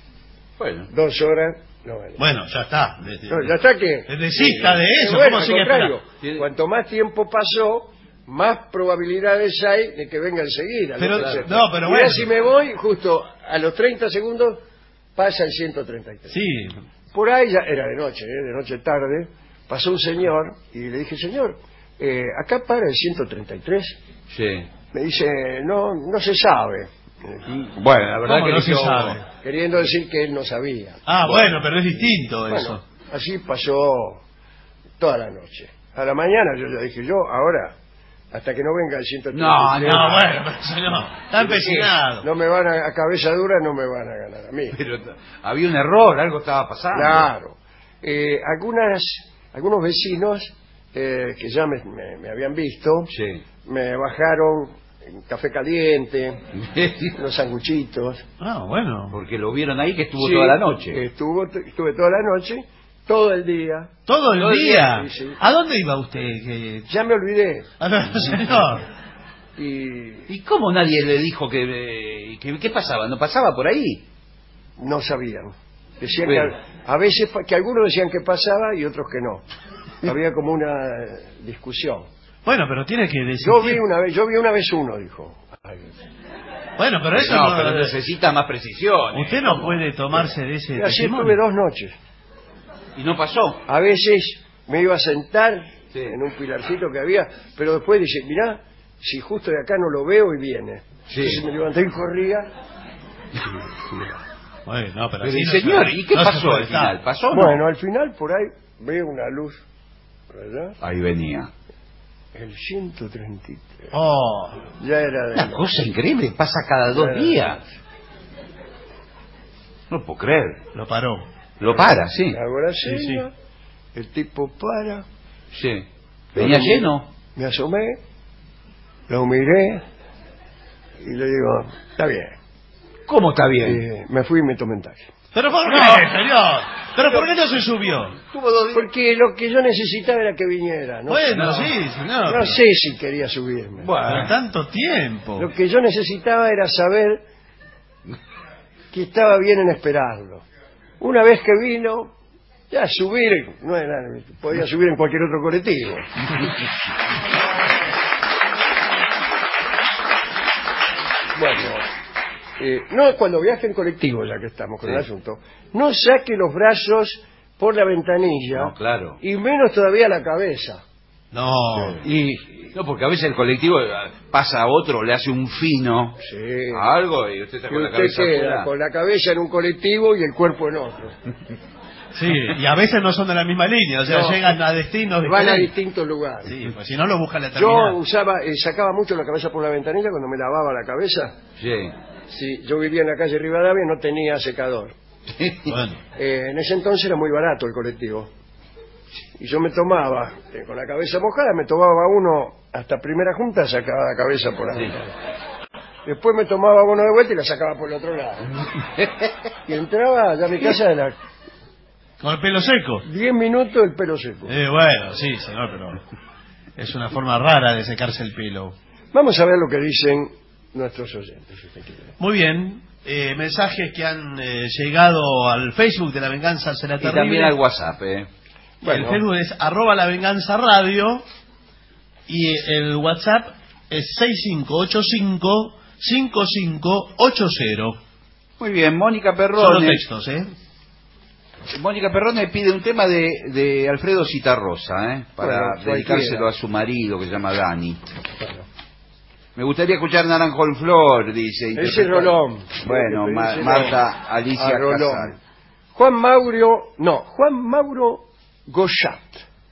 Bueno. Dos horas, no vale. Bueno, ya está. Desde- No, ya está que... Desista de eso, Bueno, ¿cómo al sigue contrario, esperando? cuanto más tiempo pasó, más probabilidades hay de que venga enseguida. Pero- lo que sea. no, pero Y bueno. ya si me voy, justo a los treinta segundos, pasa el ciento treinta y tres. Sí, Por ahí ya era de noche, ¿eh? de noche tarde, pasó un señor y le dije, señor, eh, acá para el ciento treinta y tres. Sí. Me dice, no, no se sabe. Bueno, la verdad ¿Cómo que no se yo- sabe? Queriendo decir que él no sabía. Ah, bueno, pero es distinto Bueno, eso. así pasó toda la noche. A la mañana yo ya dije, yo ahora, hasta que no venga el ciento treinta y tres. No, No, bueno, pero señor, está empecinado. No me van a, a cabeza dura, no me van a ganar a mí. Pero había un error, algo estaba pasando. Claro. Eh, algunas, algunos vecinos eh, que ya me, me- me habían visto, Sí. me bajaron en café caliente, los sanguchitos. Ah, bueno. Porque lo vieron ahí que estuvo Sí, toda la noche. Estuvo, estuve toda la noche, todo el día. Todo el Todo el día. día, sí, sí. ¿A dónde iba usted? Que- Ya me olvidé. A ver, señor. Y ¿Y cómo nadie le dijo que, eh, que qué pasaba? ¿No pasaba por ahí? no sabían. Decían Bueno. que a veces pa- que algunos decían que pasaba y otros que no. Había como una eh, discusión. Bueno, pero tiene que decir. Yo vi una vez, yo vi una vez uno, dijo. Ay, Bueno, pero eso no, no. pero necesita más precisión. ¿eh? Usted no puede tomarse de ese y así testimonio. estuve dos noches. Y no pasó. A veces me iba a sentar Sí. en un pilarcito que había, pero después dice, mirá, si justo de acá no lo veo y viene. Sí. Entonces me levanté y corría. Bueno, no, pero Pero, así y no señor, se- ¿y qué no se pasó puede al estar. final? ¿Pasó o no? Bueno, al final por ahí veo una luz por allá, Ahí venía. el ciento treinta y tres. Oh, Ya era de Una noche. cosa increíble, pasa cada dos Bueno. días. No puedo creer. lo paró. Lo para, sí. Hago la Sí, seña, el tipo para, Sí. ¿Venía Yo lleno? me asomé, lo miré y le digo, está bien. ¿Cómo está bien? Eh, me fui y me tomé un taxi. ¿Pero por qué, señor? ¿Pero por qué no se subió? Tuvo dos días. Porque lo que yo necesitaba era que viniera, ¿no? Bueno, No. sí, señor. No sé si quería subirme. Pero tanto tiempo. Lo que yo necesitaba era saber que estaba bien en esperarlo. Una vez que vino, ya subir, no era, podía subir en cualquier otro colectivo. Bueno, eh, no cuando viaje en colectivo, ya que estamos con Sí. el asunto, no saque los brazos por la ventanilla No, claro. y menos todavía la cabeza. No. Y No, porque a veces el colectivo eh, pasa a otro, le hace un fino sí, a algo y usted está y con la usted cabeza queda afuera. con la cabeza en un colectivo y el cuerpo en otro. Sí, y a veces no son de la misma línea, o sea, No. llegan a destinos Van a diferentes. distintos lugares. Sí, pues si no lo busca la Yo terminal. usaba, eh, sacaba mucho la cabeza por la ventanilla cuando me lavaba la cabeza. Sí. Si yo vivía en la calle Rivadavia, no tenía secador. Bueno, Eh, en ese entonces era muy barato el colectivo. Y yo me tomaba, eh, con la cabeza mojada, me tomaba uno hasta primera junta, sacaba la cabeza por la ventana. Después me tomaba uno de vuelta y la sacaba por el otro lado. Y entraba ya a mi casa de las con el pelo seco. diez minutos el pelo seco. Eh, bueno, sí, señor, pero es una forma rara de secarse el pelo. Vamos a ver lo que dicen nuestros oyentes, si usted quiere. Muy bien, eh, mensajes que han eh, llegado al Facebook de La Venganza Será Y Terrible. también al WhatsApp, ¿eh? Bueno. El Facebook es arroba La Venganza Radio y el WhatsApp es seis cinco ocho cinco, cinco cinco ocho cero. Muy bien, Mónica Son los Perrone. textos, ¿eh? Mónica Perrone pide un tema de, de Alfredo Citarrosa, ¿eh? Para Bueno, dedicárselo cualquiera. a su marido que se llama Dani. Bueno. Me gustaría escuchar Naranjo en Flor, dice. Ese interpretar- Rolón. Bueno, Ese Ma- Rolón. Marta Alicia A Rolón. Casal. Juan Mauro, no, Juan Mauro Gochat.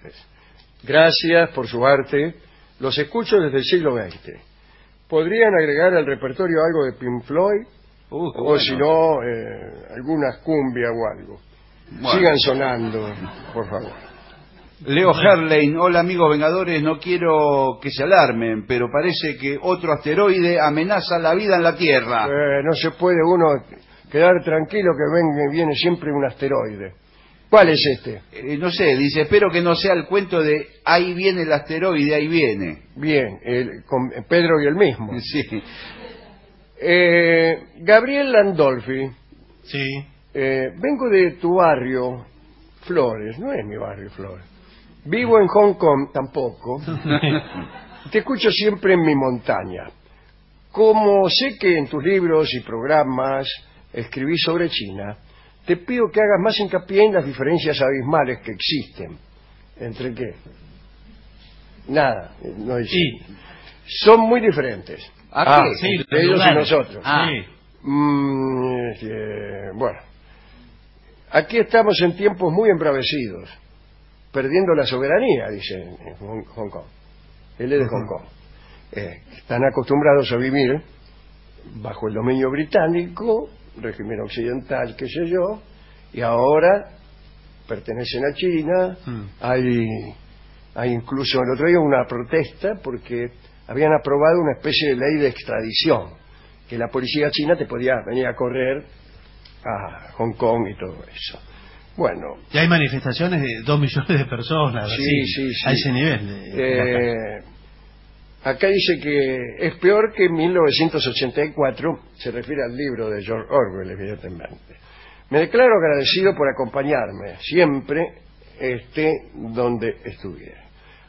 Gracias por su arte. Los escucho desde el siglo veinte. ¿Podrían agregar al repertorio algo de Pink Floyd? Uh, qué O bueno. si no, eh, algunas cumbias o algo. Bueno. Sigan sonando, por favor. Leo Herlein, hola amigos vengadores, no quiero que se alarmen, pero parece que otro asteroide amenaza la vida en la Tierra. Eh, no se puede uno quedar tranquilo que ven- viene siempre un asteroide. ¿Cuál es este? Eh, no sé, dice, espero que no sea el cuento de ahí viene el asteroide, ahí viene. Bien, el- con Pedro y el mismo. Sí. Eh, Gabriel Landolfi Sí. Eh, vengo de tu barrio, Flores. No es mi barrio, Flores. Vivo en Hong Kong, tampoco. Te escucho siempre en mi montaña. Como sé que en tus libros y programas escribís sobre China, te pido que hagas más hincapié en las diferencias abismales que existen. ¿Entre qué? Nada, no existe. Sí. Son muy diferentes. ¿A Ah, qué? Sí, entre los ellos lugares. y nosotros. Ah. Sí. Mm, eh, bueno, aquí estamos en tiempos muy embravecidos, perdiendo la soberanía, dice en Hong Hong Kong. Él es de Hong Kong. Eh, están acostumbrados a vivir bajo el dominio británico, régimen occidental, qué sé yo, y ahora pertenecen a China. Mm. Hay, hay incluso el otro día una protesta porque habían aprobado una especie de ley de extradición, que la policía china te podía venir a correr a Hong Kong y todo eso. Bueno, Y hay manifestaciones de dos millones de personas. sí, así, sí, sí. A ese nivel. de- de acá. Eh, acá dice que es peor que mil novecientos ochenta y cuatro, se refiere al libro de George Orwell, evidentemente. Me declaro agradecido por acompañarme, siempre esté donde estuviera.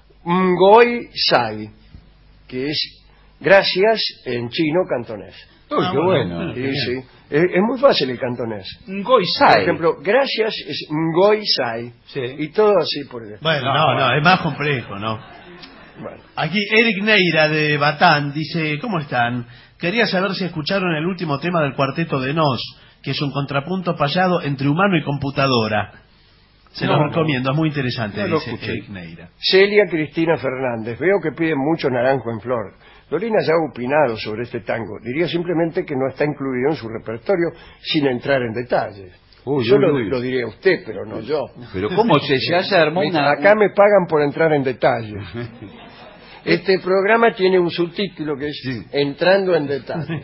Ngoi Sai, que es gracias en chino cantonés. Uy, Ah, qué bueno. bueno. Sí, bien. sí. Es, es muy fácil el cantonés. Ngoi Por Sai. ejemplo, gracias es Ngoi Sai. Sí. Y todo así por el Bueno, No, no, no, bueno. es más complejo, ¿no? Bueno. Aquí Eric Neira de Batán dice, ¿cómo están? Quería saber si escucharon el último tema del Cuarteto de Nos, que es un contrapunto payado entre humano y computadora. Se No, los recomiendo, es muy interesante, no lo dice escuché. Eric Neira. Celia Cristina Fernández. Veo que piden mucho naranjo en flor. Lorena ya ha opinado sobre este tango. Diría simplemente que no está incluido en su repertorio sin entrar en detalles. Uy, Yo uy, lo, uy. lo diría usted, pero no yo. Pero cómo se, se haya armado una... Acá me pagan por entrar en detalles. Este programa tiene un subtítulo que es Sí. Entrando en detalles.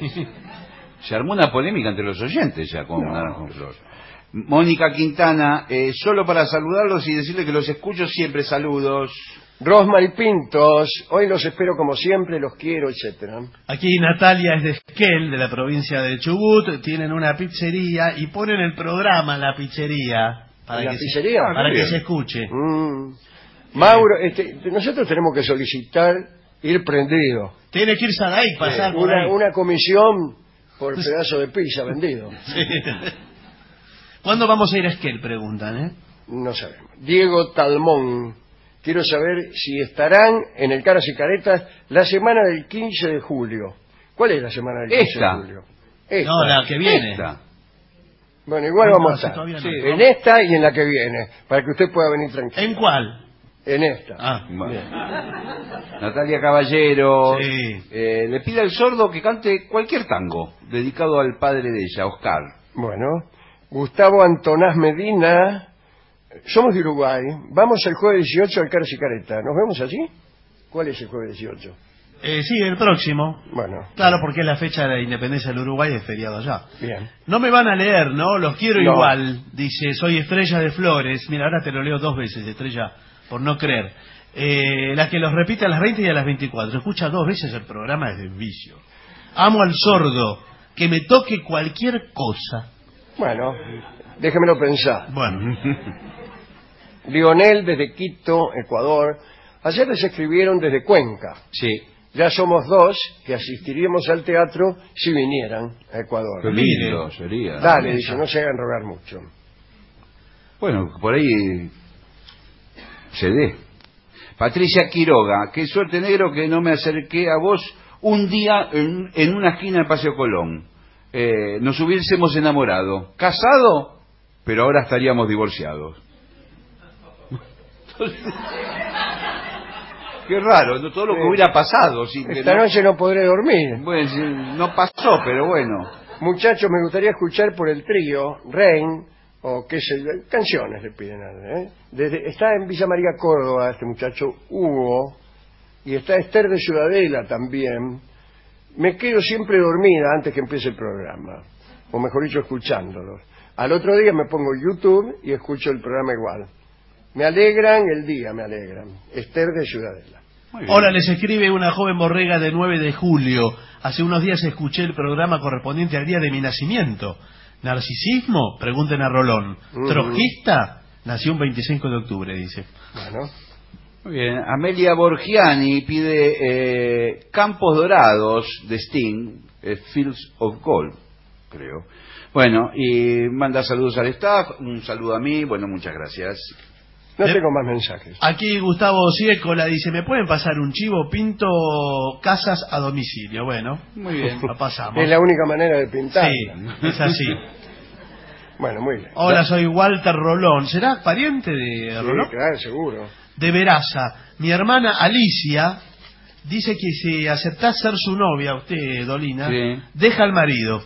Se armó una polémica entre los oyentes ya con No. Naranjo en Flor. Mónica Quintana, eh, solo para saludarlos y decirle que los escucho siempre, saludos. Rosmary Pintos, hoy los espero como siempre, los quiero, etcétera. Aquí Natalia es de Esquel, de la provincia de Chubut, tienen una pizzería y ponen el programa en la pizzería. Para ¿En la que se- pizzería? para Ah, que bien. se escuche. Mm. Mauro, este, nosotros tenemos que solicitar ir prendido. Tiene que irse ahí, pasar por Una, ahí. una comisión por pedazo de pizza vendido. Sí. ¿Cuándo vamos a ir a Esquel? Preguntan, ¿eh? No sabemos. Diego Talmón, quiero saber si estarán en el Caras y Caretas la semana del quince de julio. ¿Cuál es la semana del quince Esta. de julio? Esta. No, la que viene. Esta. Bueno, igual No, vamos a sí, estar. todavía no. Sí, Sí, en esta y en la que viene, para que usted pueda venir tranquilo. ¿En cuál? En esta. Ah, Bueno. Natalia Caballero, Sí. eh, le pide al sordo que cante cualquier tango dedicado al padre de ella, Oscar. Bueno, Gustavo Antonás Medina, somos de Uruguay, vamos el jueves dieciocho al Caras y Caretas. ¿Nos vemos allí? ¿Cuál es el jueves dieciocho? eh, sí, el próximo. Bueno, Claro, porque es la fecha de la independencia del Uruguay, es feriado allá. bien. No me van a leer, ¿no? Los quiero No. igual. Dice, soy Estrella de Flores. Mira, ahora te lo leo dos veces, Estrella, por no creer. Eh, la que los repite a las veinte y a las veinticuatro. Escucha dos veces el programa desde el vicio. Amo al sordo, que me toque cualquier cosa. Bueno, déjemelo pensar. Bueno, Lionel desde Quito, Ecuador. Ayer les escribieron desde Cuenca. Sí. Ya somos dos que asistiríamos al teatro si vinieran a Ecuador. Qué lindo sería. Dale, dice, no se hagan rogar mucho. Bueno, por ahí se dé. Patricia Quiroga, qué suerte, negro, que no me acerqué a vos un día en, en una esquina del Paseo Colón. Eh, nos hubiésemos enamorado. Casado, pero ahora estaríamos divorciados. Qué raro, ¿no? Todo lo que Sí. hubiera pasado. Sin que Esta no, noche no podré dormir. bueno, sí, no pasó, pero bueno. Muchachos, me gustaría escuchar por el trío Rain, o qué sé yo, canciones le piden a él, ¿eh? Desde, está en Villa María, Córdoba, este muchacho Hugo, y está Esther de Ciudadela también. Me quedo siempre dormida antes que empiece el programa, o mejor dicho, escuchándolos. Al otro día me pongo YouTube y escucho el programa igual. Me alegran el día, me alegran. Esther de Ciudadela. Muy bien. hola, les escribe una joven borrega de nueve de julio. Hace unos días escuché el programa correspondiente al día de mi nacimiento. ¿Narcisismo? Pregunten a Rolón. Ujú. ¿Trotskista? Nació un veinticinco de octubre, dice. Bueno, Muy bien. Amelia Borgiani pide eh, Campos Dorados de Sting, eh, Fields of Gold, creo. Bueno, y manda saludos al staff, un saludo a mí, bueno, muchas gracias. no Eh, tengo más mensajes. Aquí Gustavo Ciecola dice, ¿me pueden pasar un chivo? Pinto casas a domicilio. Bueno, Muy bien. lo pasamos. Es la única manera de pintar. Sí, es así. Bueno, muy bien. Hola, soy Walter Rolón. ¿Será pariente de Sí, Rolón? claro, seguro. De Veraza. Mi hermana Alicia dice que si aceptás ser su novia, usted, Dolina, Sí. deja al marido.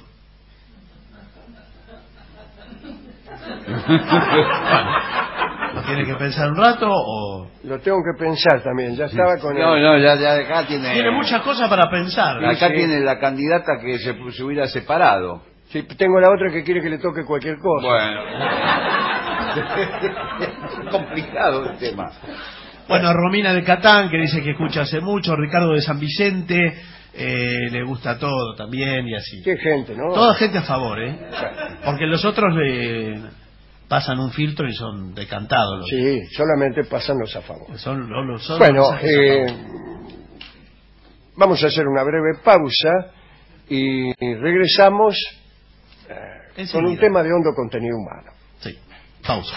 ¿Lo tiene que pensar un rato o...? Lo tengo que pensar también. Ya estaba con No, el... no, ya, ya acá tiene... Tiene muchas cosas para pensar. Acá Sí. tiene la candidata que se, se hubiera separado. Sí, tengo la otra que quiere que le toque cualquier cosa. Bueno. Es complicado el tema. Bueno, Romina de Catán, que dice que escucha hace mucho. Ricardo de San Vicente, eh, le gusta todo también y así. Qué gente, ¿no? Toda gente a favor, ¿eh? Porque los otros le pasan un filtro y son decantados. Los, Sí, solamente pasan los a favor. son, los- los- son Bueno, los mensajes a eh, favor. vamos a hacer una breve pausa y regresamos eh, con Enseguida. un tema de hondo contenido humano. Sí, pausa.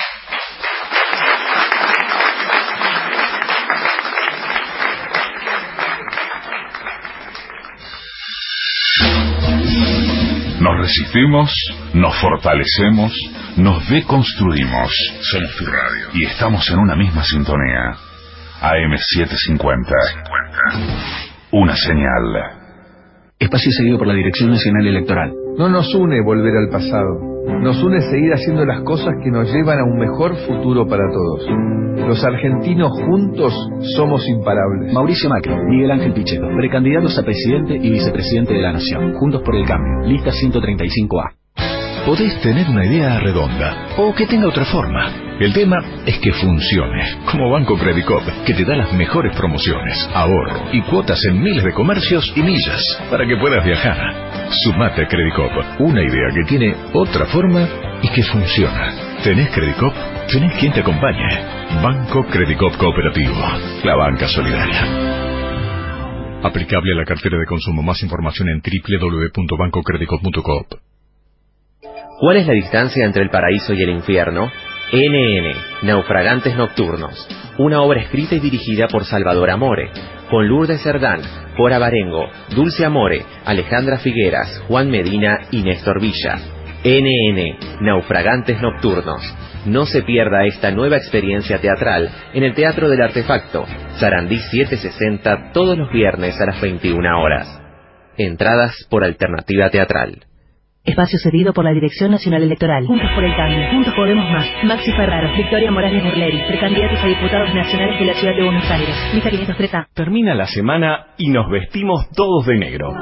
Nos resistimos, nos fortalecemos, nos deconstruimos. Somos tu radio. Y estamos en una misma sintonía. A M setecientos cincuenta. Una señal. Espacio seguido por la Dirección Nacional Electoral. No nos une volver al pasado, nos une seguir haciendo las cosas que nos llevan a un mejor futuro para todos. Los argentinos juntos somos imparables. Mauricio Macri, Miguel Ángel Pichetto, precandidatos a presidente y vicepresidente de la Nación. Juntos por el Cambio, lista ciento treinta y cinco A. Podés tener una idea redonda o que tenga otra forma. El tema es que funcione, como Banco Credicop, que te da las mejores promociones, ahorro y cuotas en miles de comercios y millas para que puedas viajar. Sumate a Credicop, una idea que tiene otra forma y que funciona. ¿Tenés Credicop? ¿Tenés quien te acompañe? Banco Credicop Cooperativo, la banca solidaria. Aplicable a la cartera de consumo. Más información en doble u doble u doble u punto banco credicop punto coop. ¿Cuál es la distancia entre el paraíso y el infierno? N N, Naufragantes Nocturnos, una obra escrita y dirigida por Salvador Amore, con Lourdes Cerdán, Cora Barengo, Dulce Amore, Alejandra Figueras, Juan Medina y Néstor Villa. N N, Naufragantes Nocturnos. No se pierda esta nueva experiencia teatral en el Teatro del Artefacto, Sarandí setecientos sesenta, todos los viernes a las veintiuna horas. Entradas por Alternativa Teatral. Espacio cedido por la Dirección Nacional Electoral. Juntos por el Cambio. Juntos Podemos Más. Maxi Ferraro. Victoria Morales Burleri. Precandidatos a diputados nacionales de la Ciudad de Buenos Aires. Lista quinientos tres A. Termina la semana y nos vestimos todos de negro.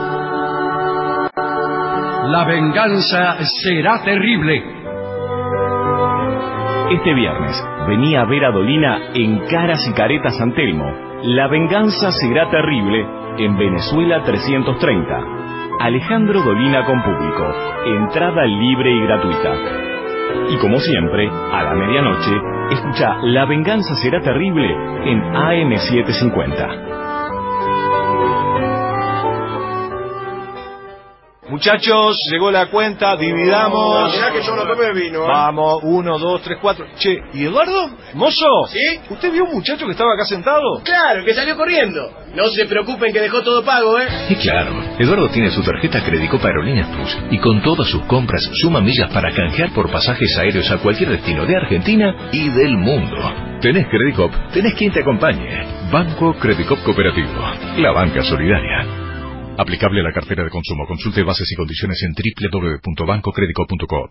La venganza será terrible. Este viernes venía a ver a Dolina en Caras y Caretas San Telmo. La venganza será terrible en Venezuela trescientos treinta. Alejandro Dolina con público. Entrada libre y gratuita. Y como siempre, a la medianoche, escucha La venganza será terrible en A M setecientos cincuenta. Muchachos, llegó la cuenta, dividamos. Mirá que yo no tomé vino, ¿eh? Vamos, uno, dos, tres, cuatro. Che, ¿y Eduardo? ¿Mozo? ¿Sí? ¿Usted vio un muchacho que estaba acá sentado? Claro, que salió corriendo. No se preocupen que dejó todo pago, ¿eh? Y claro, Eduardo tiene su tarjeta Credicop Aerolíneas Plus y con todas sus compras suma millas para canjear por pasajes aéreos a cualquier destino de Argentina y del mundo. Tenés Credicop, tenés quien te acompañe. Banco Credicop Cooperativo, la banca solidaria. Aplicable a la cartera de consumo. Consulte bases y condiciones en doble u doble u doble u punto banco credicop punto coop.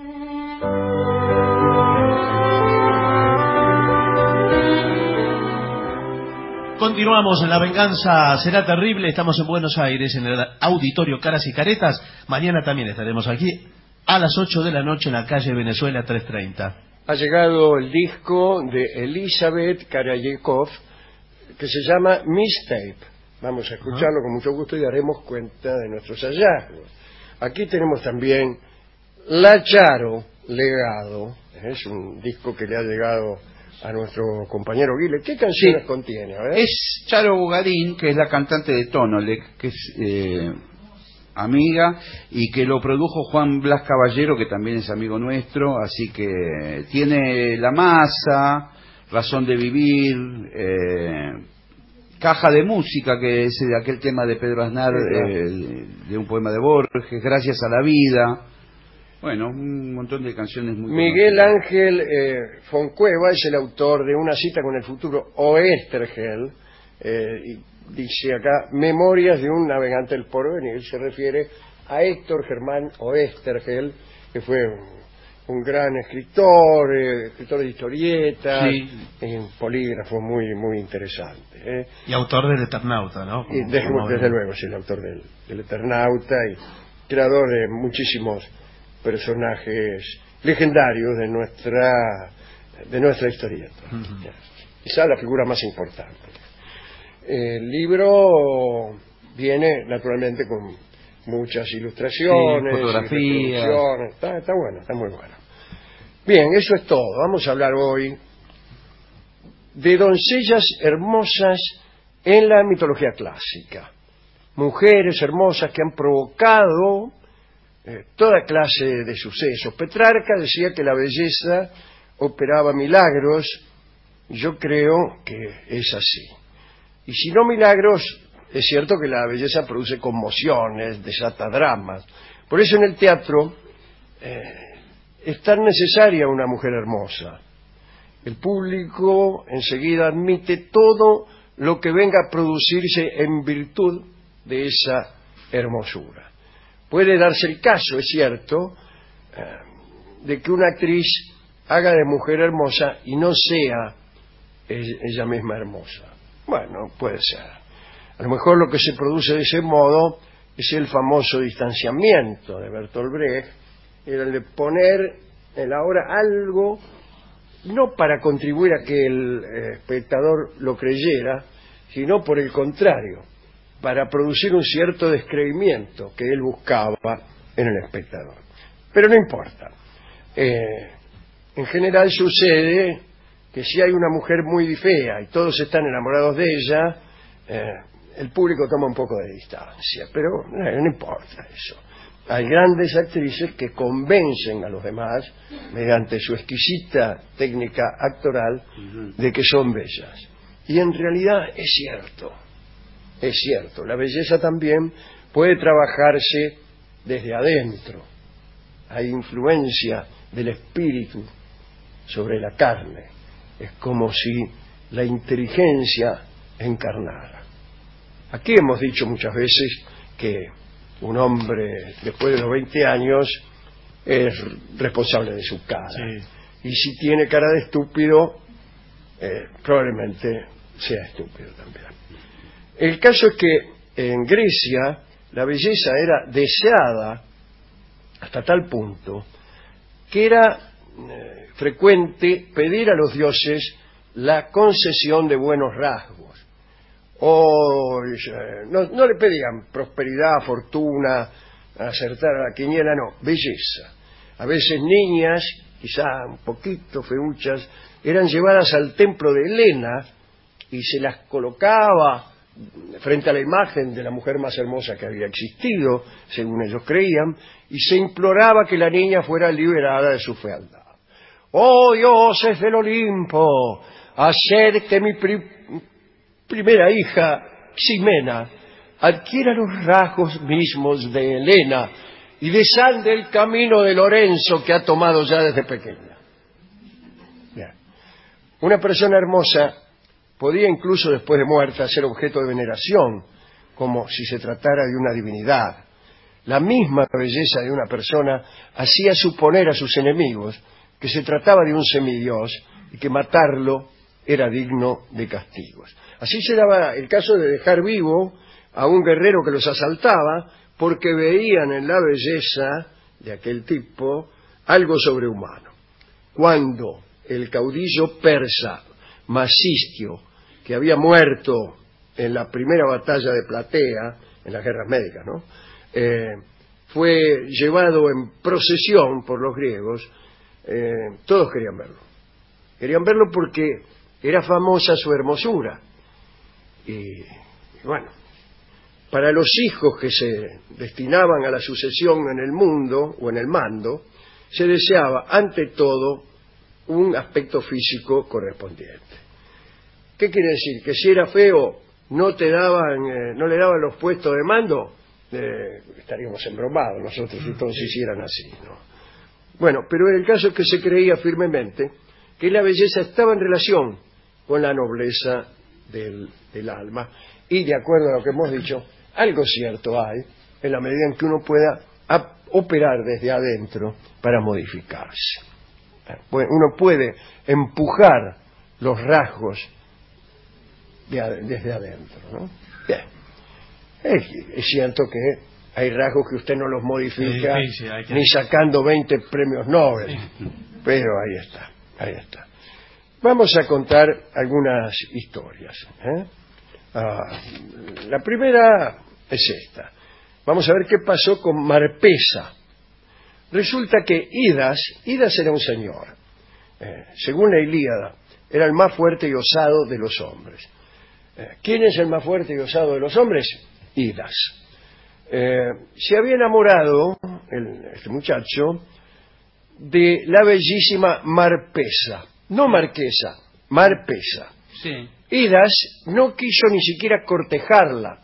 Continuamos en La venganza será terrible. Estamos en Buenos Aires, en el Auditorio Caras y Caretas. Mañana también estaremos aquí a las ocho de la noche en la calle Venezuela trescientos treinta. Ha llegado el disco de Elizabeth Karayekov que se llama Mistape. Vamos a escucharlo con mucho gusto y daremos cuenta de nuestros hallazgos. Aquí tenemos también La Charo Legado, es un disco que le ha llegado a nuestro compañero Guile. ¿Qué canciones Sí. contiene? A ver. Es Charo Bugarín, que es la cantante de Tonolec, que es eh, amiga, y que lo produjo Juan Blas Caballero, que también es amigo nuestro, así que tiene La Masa, Razón de Vivir, eh, Caja de Música, que es de aquel tema de Pedro Aznar, Sí, claro. eh, de un poema de Borges, Gracias a la Vida. Bueno, un montón de canciones muy Miguel conocidas. Ángel eh, Foncueva es el autor de Una cita con el futuro, Oestergel, eh, y dice acá, Memorias de un navegante del porvenir. Se refiere a Héctor Germán Oestergel, que fue un, un gran escritor, eh, escritor de historietas, Sí. un polígrafo muy muy interesante. eh. Y autor del Eternauta, ¿no? Y Como- desde, como- desde luego es el autor del, del Eternauta y creador de muchísimos personajes legendarios de nuestra de nuestra historieta. Ujú. Quizá la figura más importante. El libro viene naturalmente con muchas ilustraciones, Sí, fotografías. y reproducciones. Está, está bueno, está muy bueno. Bien, eso es todo. Vamos a hablar hoy de doncellas hermosas en la mitología clásica. Mujeres hermosas que han provocado eh, toda clase de sucesos. Petrarca decía que la belleza operaba milagros. Yo creo que es así. Y si no milagros, es cierto que la belleza produce conmociones, desata dramas. Por eso en el teatro eh, es tan necesaria una mujer hermosa. El público enseguida admite todo lo que venga a producirse en virtud de esa hermosura. Puede darse el caso, es cierto, eh, de que una actriz haga de mujer hermosa y no sea e- ella misma hermosa. Bueno, puede ser. A lo mejor lo que se produce de ese modo es el famoso distanciamiento de Bertolt Brecht, era el de poner en la obra algo no para contribuir a que el eh, espectador lo creyera, sino por el contrario, para producir un cierto descreimiento que él buscaba en el espectador. Pero no importa. Eh, en general sucede que si hay una mujer muy fea y todos están enamorados de ella, eh, el público toma un poco de distancia, pero eh, no importa eso. Hay grandes actrices que convencen a los demás, mediante su exquisita técnica actoral, de que son bellas. Y en realidad es cierto, es cierto. La belleza también puede trabajarse desde adentro. Hay influencia del espíritu sobre la carne. Es como si la inteligencia encarnara. Aquí hemos dicho muchas veces que un hombre después de los veinte años es responsable de su cara. Sí. Y si tiene cara de estúpido, eh, probablemente sea estúpido también. El caso es que en Grecia la belleza era deseada hasta tal punto que era eh, frecuente pedir a los dioses la concesión de buenos rasgos. O eh, no, no le pedían prosperidad, fortuna, acertar a la quiniela, no, belleza. A veces niñas, quizá un poquito feuchas, eran llevadas al templo de Helena y se las colocaba frente a la imagen de la mujer más hermosa que había existido, según ellos creían, y se imploraba que la niña fuera liberada de su fealdad. ¡Oh dioses del Olimpo! Haced que mi pri- primera hija, Ximena, adquiera los rasgos mismos de Helena y desande el camino de Lorenzo que ha tomado ya desde pequeña. Bien. Una persona hermosa podía incluso después de muerta ser objeto de veneración, como si se tratara de una divinidad. La misma belleza de una persona hacía suponer a sus enemigos que se trataba de un semidios y que matarlo era digno de castigos. Así se daba el caso de dejar vivo a un guerrero que los asaltaba porque veían en la belleza de aquel tipo algo sobrehumano. Cuando el caudillo persa Masistio, que había muerto en la primera batalla de Platea, en las guerras médicas, ¿no? Eh, fue llevado en procesión por los griegos, eh, todos querían verlo. Querían verlo porque era famosa su hermosura. Y, y bueno, para los hijos que se destinaban a la sucesión en el mundo o en el mando, se deseaba ante todo un aspecto físico correspondiente. ¿Qué quiere decir? Que si era feo no te daban, eh, no le daban los puestos de mando, eh, estaríamos embromados nosotros si todos hicieran así, ¿no? Bueno, pero el caso es que se creía firmemente que la belleza estaba en relación con la nobleza del, del alma, y de acuerdo a lo que hemos dicho, algo cierto hay en la medida en que uno pueda operar desde adentro para modificarse. Uno puede empujar los rasgos de, desde adentro, ¿no? Bien. Es, es cierto que hay rasgos que usted no los modifica sí, sí, sí, que... ni sacando veinte premios Nobel, sí. Pero ahí está, ahí está. Vamos a contar algunas historias, ¿eh? Ah, la primera es esta. Vamos a ver qué pasó con Marpesa. Resulta que Idas, Idas era un señor, eh, según la Ilíada, era el más fuerte y osado de los hombres. Eh, ¿Quién es el más fuerte y osado de los hombres? Idas. Eh, se había enamorado, el, este muchacho, de la bellísima Marpesa, no Marquesa, Marpesa. Sí. Idas no quiso ni siquiera cortejarla,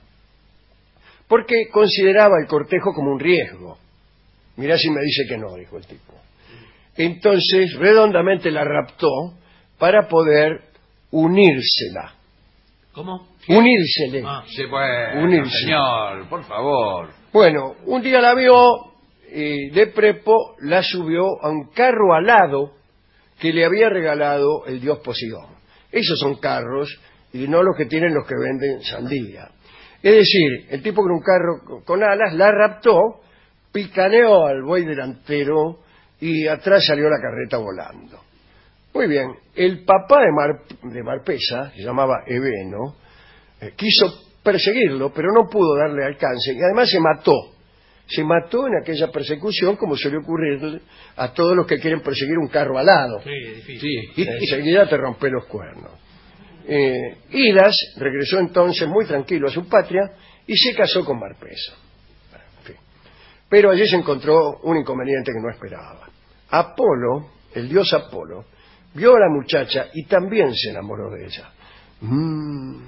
porque consideraba el cortejo como un riesgo. Mirá si me dice que no, dijo el tipo. Entonces, redondamente la raptó para poder unírsela. ¿Cómo? Unírsele. Ah. Sí, bueno, Unirse. señor, por favor. Bueno, un día la vio y de prepo la subió a un carro alado que le había regalado el dios Poseidón. Esos son carros y no los que tienen los que venden sandía. Es decir, el tipo con un carro con alas la raptó, picaneó al buey delantero y atrás salió la carreta volando. Muy bien, el papá de, Mar, de Marpesa, se llamaba Ebeno, eh, quiso perseguirlo, pero no pudo darle alcance y además se mató. Se mató en aquella persecución, como suele ocurrir a todos los que quieren perseguir un carro alado. Sí, difícil. Sí. Enseguida te rompe los cuernos. Eh, Idas regresó entonces muy tranquilo a su patria y se casó con Marpesa. En fin. Pero allí se encontró un inconveniente que no esperaba. Apolo, el dios Apolo, vio a la muchacha y también se enamoró de ella. Mm,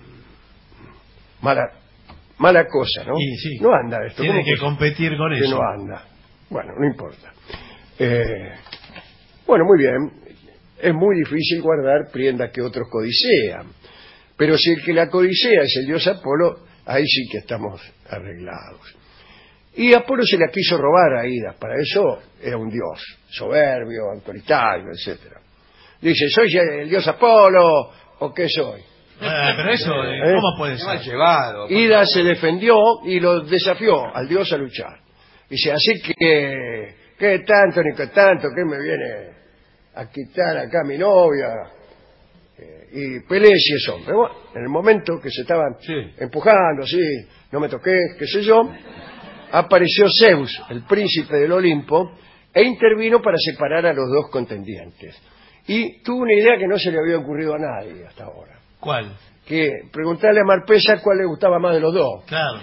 mala, mala cosa, ¿no? Sí, sí. No anda esto. Tiene que que competir con que eso. no anda. Bueno, no importa. Eh, bueno, muy bien. Es muy difícil guardar prendas que otros codicean. Pero si el que la codicea es el dios Apolo, ahí sí que estamos arreglados. Y Apolo se la quiso robar a Idas. Para eso era un dios, soberbio, autoritario, etcétera. Dice, ¿soy el dios Apolo o qué soy? Eh, pero eso, ¿Eh? ¿cómo puede ser? Mal llevado. Idas se defendió y lo desafió al dios a luchar. Dice, así que, ¿qué tanto ni qué tanto? ¿Qué me viene a quitar acá mi novia? Eh, y peleé si es hombre. Bueno, en el momento que se estaban sí. empujando, así, no me toqué, qué sé yo, apareció Zeus, el príncipe del Olimpo, e intervino para separar a los dos contendientes. Y tuvo una idea que no se le había ocurrido a nadie hasta ahora. ¿Cuál? Que preguntarle a Marpesa cuál le gustaba más de los dos. Claro.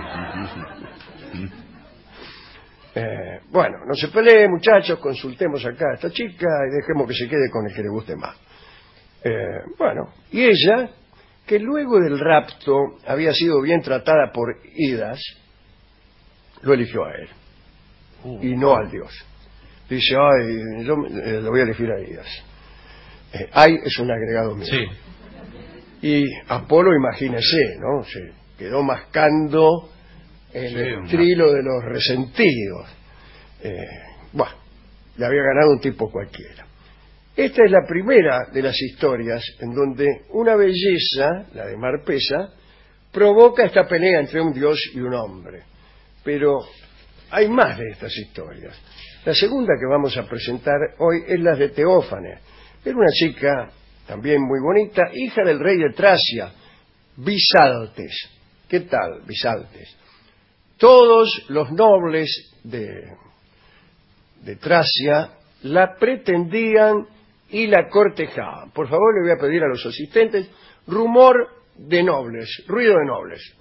Eh, bueno, no se peleen, muchachos, consultemos acá a esta chica y dejemos que se quede con el que le guste más. Eh, bueno, y ella, que luego del rapto había sido bien tratada por Idas, lo eligió a él uh, y no al dios. Dice, ay, yo eh, lo voy a elegir a Idas. Eh, ay es un agregado mío. Sí. Y Apolo, imagínese, ¿no? Se quedó mascando el sí, trilo una... de los resentidos. Eh, bueno, le había ganado un tipo cualquiera. Esta es la primera de las historias en donde una belleza, la de Marpesa, provoca esta pelea entre un dios y un hombre. Pero hay más de estas historias. La segunda que vamos a presentar hoy es la de Teófanes. Era una chica también muy bonita, hija del rey de Tracia, Bisaltes. ¿Qué tal, Bisaltes? todos los nobles de, de Tracia la pretendían y la cortejaban. Por favor, le voy a pedir a los asistentes rumor de nobles, ruido de nobles.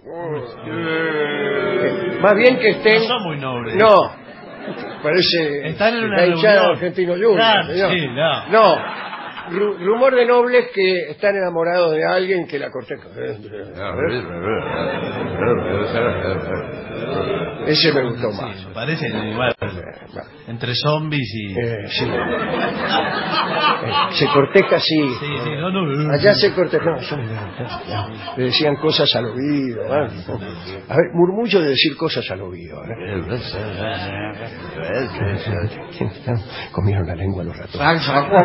Eh, más bien que estén... No son muy nobles. No, parece... Están en una hinchada reunión. Argentino Junior. Claro, señor. sí, no. No, ru- rumor de nobles que están enamorados de alguien que la corteja. Ese me gustó más. Sí, parece igual. Entre zombies y... Eh, sí. Eh, se corteja así. Sí, sí, no, no. Allá se corteja. Le decían cosas al oído. ¿eh? A ver, murmullo de decir cosas al oído. ¿eh? Comieron la lengua los ratones.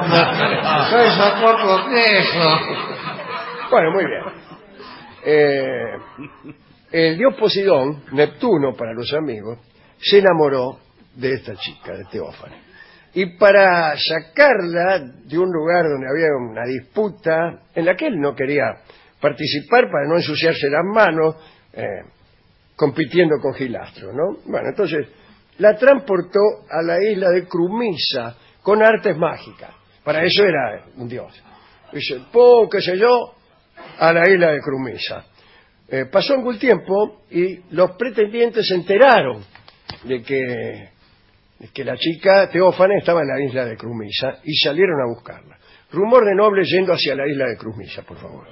Bueno, muy bien. Eh, el dios Poseidón, Neptuno para los amigos, se enamoró de esta chica, de Teófane. Y para sacarla de un lugar donde había una disputa en la que él no quería participar para no ensuciarse las manos, eh, compitiendo con Gilastro, ¿no? Bueno, entonces la transportó a la isla de Crumisa con artes mágicas. Para eso era un dios. Dice, po, qué sé yo, a la isla de Crumisa. Eh, pasó algún tiempo y los pretendientes se enteraron de que, de que la chica Teófane estaba en la isla de Crumisa y salieron a buscarla. Rumor de nobles yendo hacia la isla de Crumisa, por favor.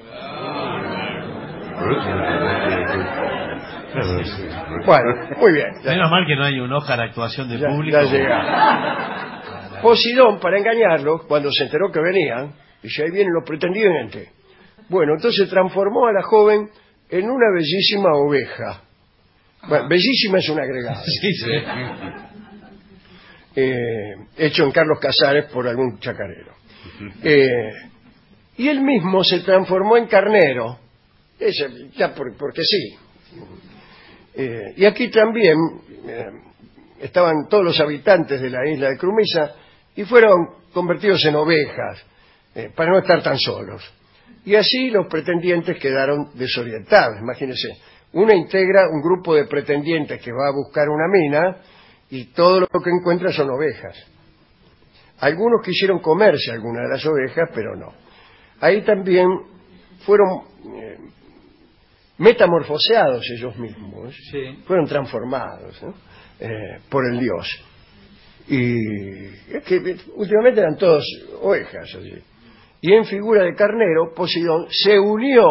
Bueno, muy bien. Ya, Menos mal que no hay un Oscar actuación de ya, público. ya llega. Poseidón, para engañarlos, cuando se enteró que venían, dice, ahí vienen los pretendientes. Bueno, entonces transformó a la joven en una bellísima oveja. Bueno, bellísima es un agregado. Sí, sí. Eh, hecho en Carlos Casares por algún chacarero. Eh, y él mismo se transformó en carnero. Ese, ya por, porque sí. Eh, y aquí también eh, estaban todos los habitantes de la isla de Crumisa y fueron convertidos en ovejas eh, para no estar tan solos. Y así los pretendientes quedaron desorientados. Imagínense, uno integra un grupo de pretendientes que va a buscar una mina y todo lo que encuentra son ovejas. Algunos quisieron comerse alguna de las ovejas, pero no. Ahí también fueron eh, metamorfoseados ellos mismos, sí. Fueron transformados, ¿no? eh, por el dios. Y es que últimamente eran todos ovejas allí. Y en figura de carnero, Poseidón se unió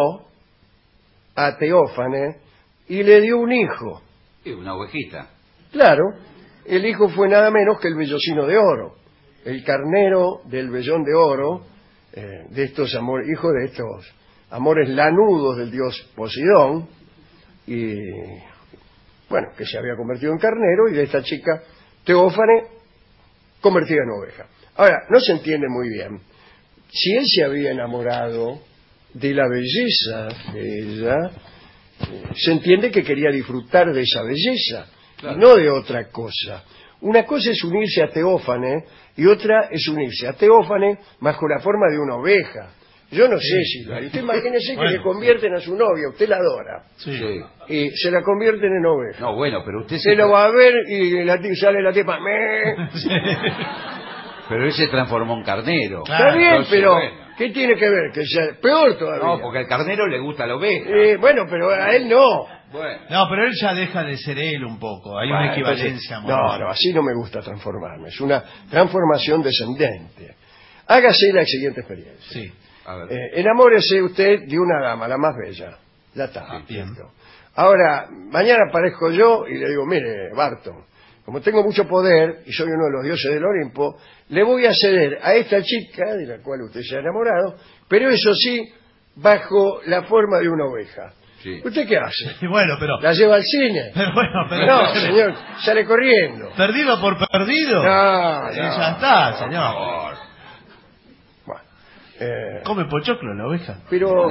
a Teófane y le dio un hijo. Y una ovejita. Claro, el hijo fue nada menos que el vellocino de oro, el carnero del vellón de oro, eh, de estos amores, hijo de estos amores lanudos del dios Poseidón, y bueno, que se había convertido en carnero, y de esta chica Teófane convertida en oveja. Ahora, no se entiende muy bien si él se había enamorado de la belleza de ella. eh, se entiende que quería disfrutar de esa belleza, claro, y no de otra cosa. Una cosa es unirse a Teófane y otra es unirse a Teófane bajo la forma de una oveja. Yo no sé si lo hay. Usted imagínese bueno, que le convierten a su novia, usted la adora, sí. y se la convierten en oveja. No, bueno, pero usted se lo va a ver y la, sale la tipa. ¡Me! Pero él se transformó en carnero. Claro, está bien, entonces, pero bueno. ¿qué tiene que ver? Que sea peor todavía. No, porque al carnero le gusta la oveja. Eh, bueno, pero a él no. Bueno. No, pero él ya deja de ser él un poco. Hay Bueno, una equivalencia. entonces, no, no, así no me gusta transformarme. Es una transformación descendente. Hágase la siguiente experiencia. Sí. A ver. Eh, enamórese usted de una dama, la más bella. Ya está. Sí, bien. Listo. Ahora, mañana aparezco yo y le digo, mire, Barton, como tengo mucho poder y soy uno de los dioses del Olimpo, le voy a ceder a esta chica, de la cual usted se ha enamorado, pero eso sí, bajo la forma de una oveja. Sí. ¿Usted qué hace? Bueno, pero... ¿La lleva al cine? Pero bueno, pero... No, señor, sale corriendo. ¿Perdido por perdido? No, Sí, no. ya está, señor. Bueno, eh, Come pochoclo la oveja. pero...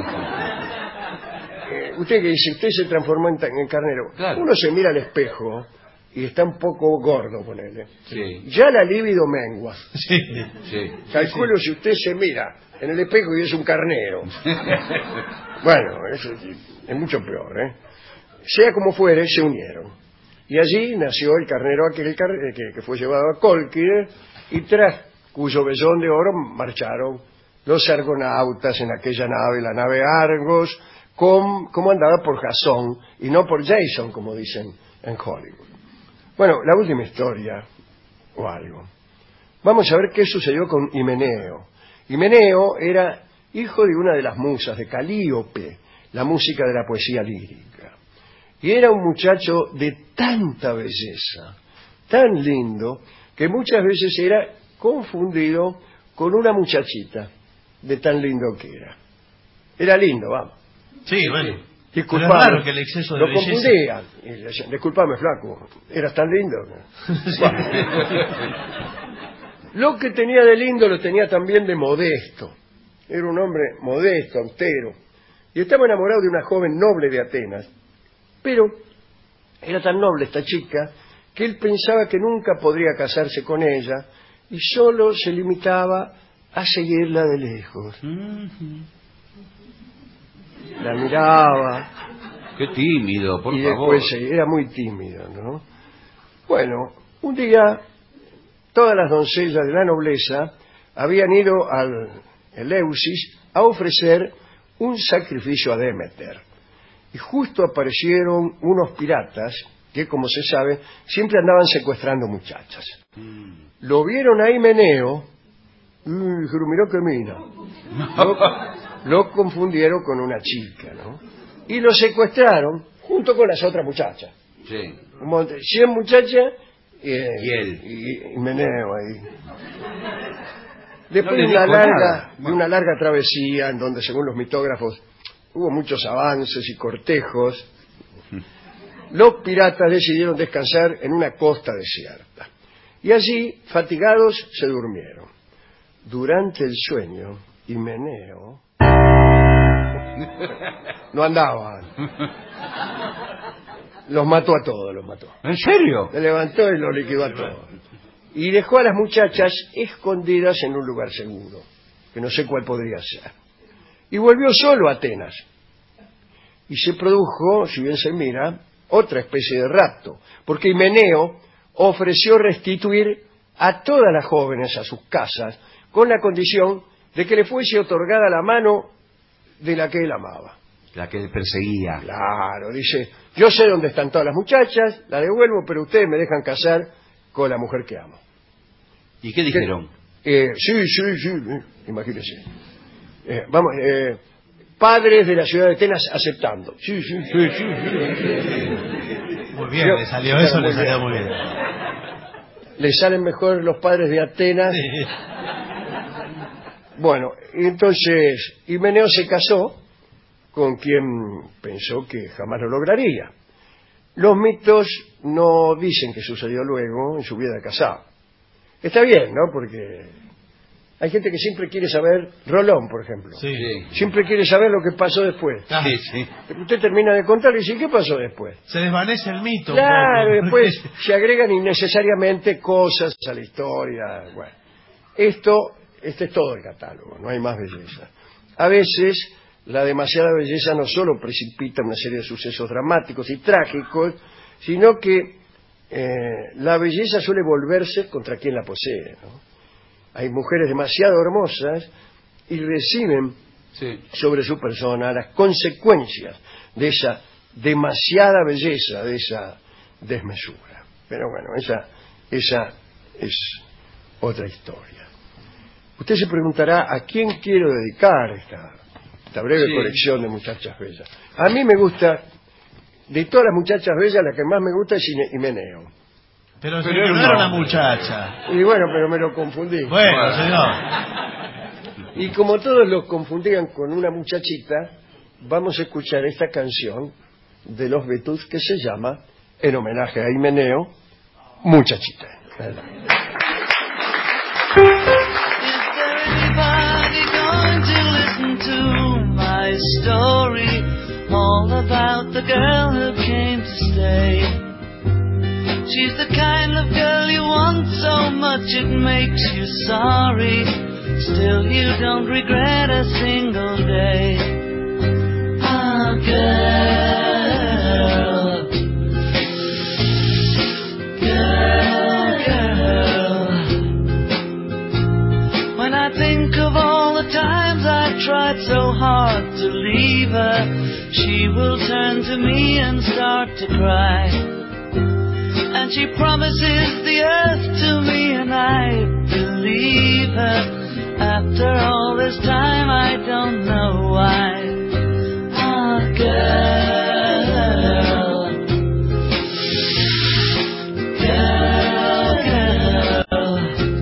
eh, usted que dice, usted se transformó en, en carnero. Claro. Uno se mira al espejo y está un poco gordo, ponele. Sí. Ya la libido mengua. Sí. Sí. Calculo si usted se mira en el espejo y es un carnero. Bueno, eso es, es mucho peor, ¿eh? Sea como fuere, se unieron. Y allí nació el carnero aquel car que, que fue llevado a Colquide, y tras cuyo vellón de oro marcharon los argonautas en aquella nave, la nave Argos, com, comandada por Jasón y no por Jason, como dicen en Hollywood. Bueno, la última historia, o algo. Vamos a ver qué sucedió con Himeneo. Himeneo era hijo de una de las musas, de Calíope, la música de la poesía lírica. Y era un muchacho de tanta belleza, tan lindo, que muchas veces era confundido con una muchachita de tan lindo que era. Era lindo, vamos. Sí, bueno. Disculpame, pero es raro que el exceso de lo belleza... confundían. Y le decían, disculpame, flaco, eras tan lindo. Bueno. Lo que tenía de lindo lo tenía también de modesto. Era un hombre modesto, austero. Y estaba enamorado de una joven noble de Atenas. Pero era tan noble esta chica que él pensaba que nunca podría casarse con ella y solo se limitaba a seguirla de lejos. La miraba. Qué tímido, por y favor. Después era muy tímido, ¿no? Bueno, un día todas las doncellas de la nobleza habían ido al Eleusis a ofrecer un sacrificio a Demeter. Y justo aparecieron unos piratas que, como se sabe, siempre andaban secuestrando muchachas. Mm. Lo vieron a Himeneo y dijeron, mirá que mina. Lo, lo confundieron con una chica, ¿no? Y lo secuestraron junto con las otras muchachas. Sí. Un monte, cien muchachas eh, y él. Y Himeneo ahí. Después no de, una larga, de una larga travesía en donde, según los mitógrafos, hubo muchos avances y cortejos, los piratas decidieron descansar en una costa desierta. Y allí, fatigados, se durmieron. Durante el sueño, Himeneo no andaba. Los mató a todos, los mató. ¿En serio? Se levantó y los liquidó a todos. Y dejó a las muchachas escondidas en un lugar seguro, que no sé cuál podría ser. Y volvió solo a Atenas. Y se produjo, si bien se mira, otra especie de rapto, porque Himeneo ofreció restituir a todas las jóvenes a sus casas, con la condición de que le fuese otorgada la mano de la que él amaba. La que él perseguía. Claro, dice, yo sé dónde están todas las muchachas, la devuelvo, pero ustedes me dejan casar con la mujer que amo. ¿Y qué dijeron? Eh, sí, sí, sí, imagínense. Eh, vamos, eh, padres de la ciudad de Atenas aceptando. Sí, sí, sí, sí. Muy bien, Yo, le salió eso, le salió muy bien. Le salen mejor los padres de Atenas. Sí. Bueno, entonces Himeneo se casó con quien pensó que jamás lo lograría. Los mitos no dicen qué sucedió luego en su vida de casado. Está bien, ¿no? Porque hay gente que siempre quiere saber, Rolón, por ejemplo. Sí. Siempre quiere saber lo que pasó después. Ah, sí, sí. Usted termina de contar y dice, ¿qué pasó después? Se desvanece el mito. Claro, después se agregan innecesariamente cosas a la historia. Bueno, esto, este es todo el catálogo, no hay más belleza. A veces la demasiada belleza no solo precipita una serie de sucesos dramáticos y trágicos, sino que eh, la belleza suele volverse contra quien la posee, ¿no? Hay mujeres demasiado hermosas y reciben sí. sobre su persona las consecuencias de esa demasiada belleza, de esa desmesura. Pero bueno, esa, esa es otra historia. Usted se preguntará a quién quiero dedicar esta, esta breve sí. colección de muchachas bellas. A mí me gusta, de todas las muchachas bellas, la que más me gusta es Himeneo. Pero, pero señor, no era una muchacha. Y bueno, pero me lo confundí. Bueno, bueno, señor. Y como todos lo confundían con una muchachita, vamos a escuchar esta canción de los Beatles que se llama, en homenaje a Himeneo, Muchachita. She's the kind of girl you want so much it makes you sorry. Still you don't regret a single day. Ah, girl, to leave her, she will turn to me and start to cry. And she promises the earth to me, and I believe her. After all this time, I don't know why. Ah, girl, girl, girl.